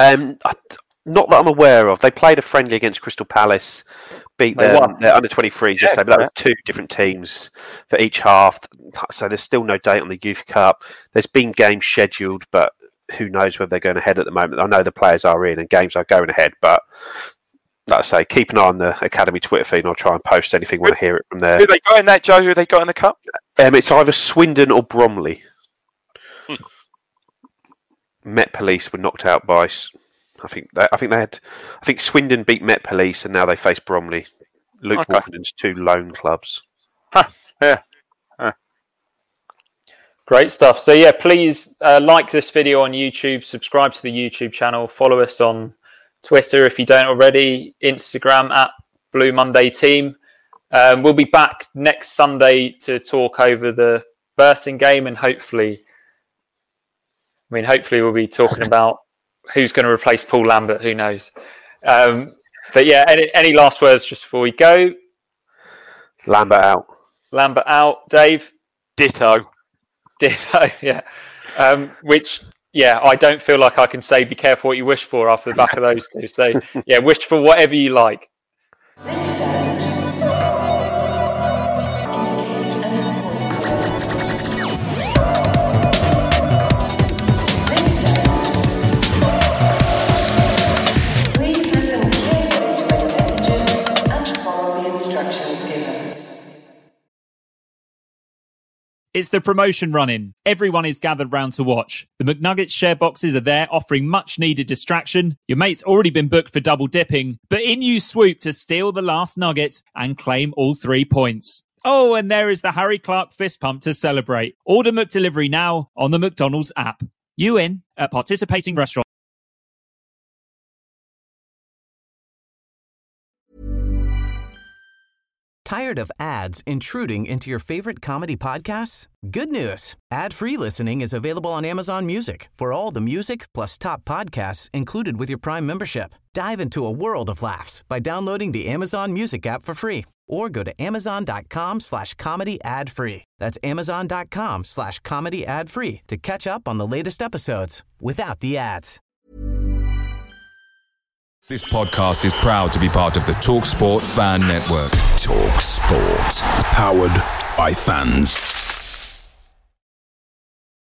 Not that I'm aware of. They played a friendly against Crystal Palace, beat their under 23s yesterday, but that was two different teams for each half. So there's still no date on the Youth Cup. There's been games scheduled, but who knows whether they're going ahead at the moment. I know the players are in and games are going ahead, but like I say, keep an eye on the Academy Twitter feed and I'll try and post anything when I hear it from there. Who they got in that, Joe? Who they got in the Cup? It's either Swindon or Bromley. Met Police were knocked out by... I think Swindon beat Met Police and now they face Bromley. Luke Wolfenden's two lone clubs. Yeah. Great stuff. So yeah, please like this video on YouTube, subscribe to the YouTube channel, follow us on Twitter if you don't already, Instagram at Blue Monday Team. We'll be back next Sunday to talk over the Burton game, and hopefully we'll be talking about who's going to replace Paul Lambert. Who knows? But yeah, any last words just before we go? Lambert out. Dave? Ditto. Yeah. I don't feel like I can say be careful what you wish for after the back of those two. So yeah, wish for whatever you like. It's the promotion run-in. Everyone is gathered round to watch. The McNuggets share boxes are there, offering much-needed distraction. Your mate's already been booked for double dipping, but in you swoop to steal the last nugget and claim all 3 points. Oh, and there is the Harry Clark fist pump to celebrate. Order McDelivery now on the McDonald's app. You in at participating restaurants. Tired of ads intruding into your favorite comedy podcasts? Good news. Ad-free listening is available on Amazon Music for all the music plus top podcasts included with your Prime membership. Dive into a world of laughs by downloading the Amazon Music app for free or go to amazon.com/comedy ad-free. That's amazon.com/comedy ad-free to catch up on the latest episodes without the ads. This podcast is proud to be part of the TalkSport Fan Network. TalkSport. Powered by fans.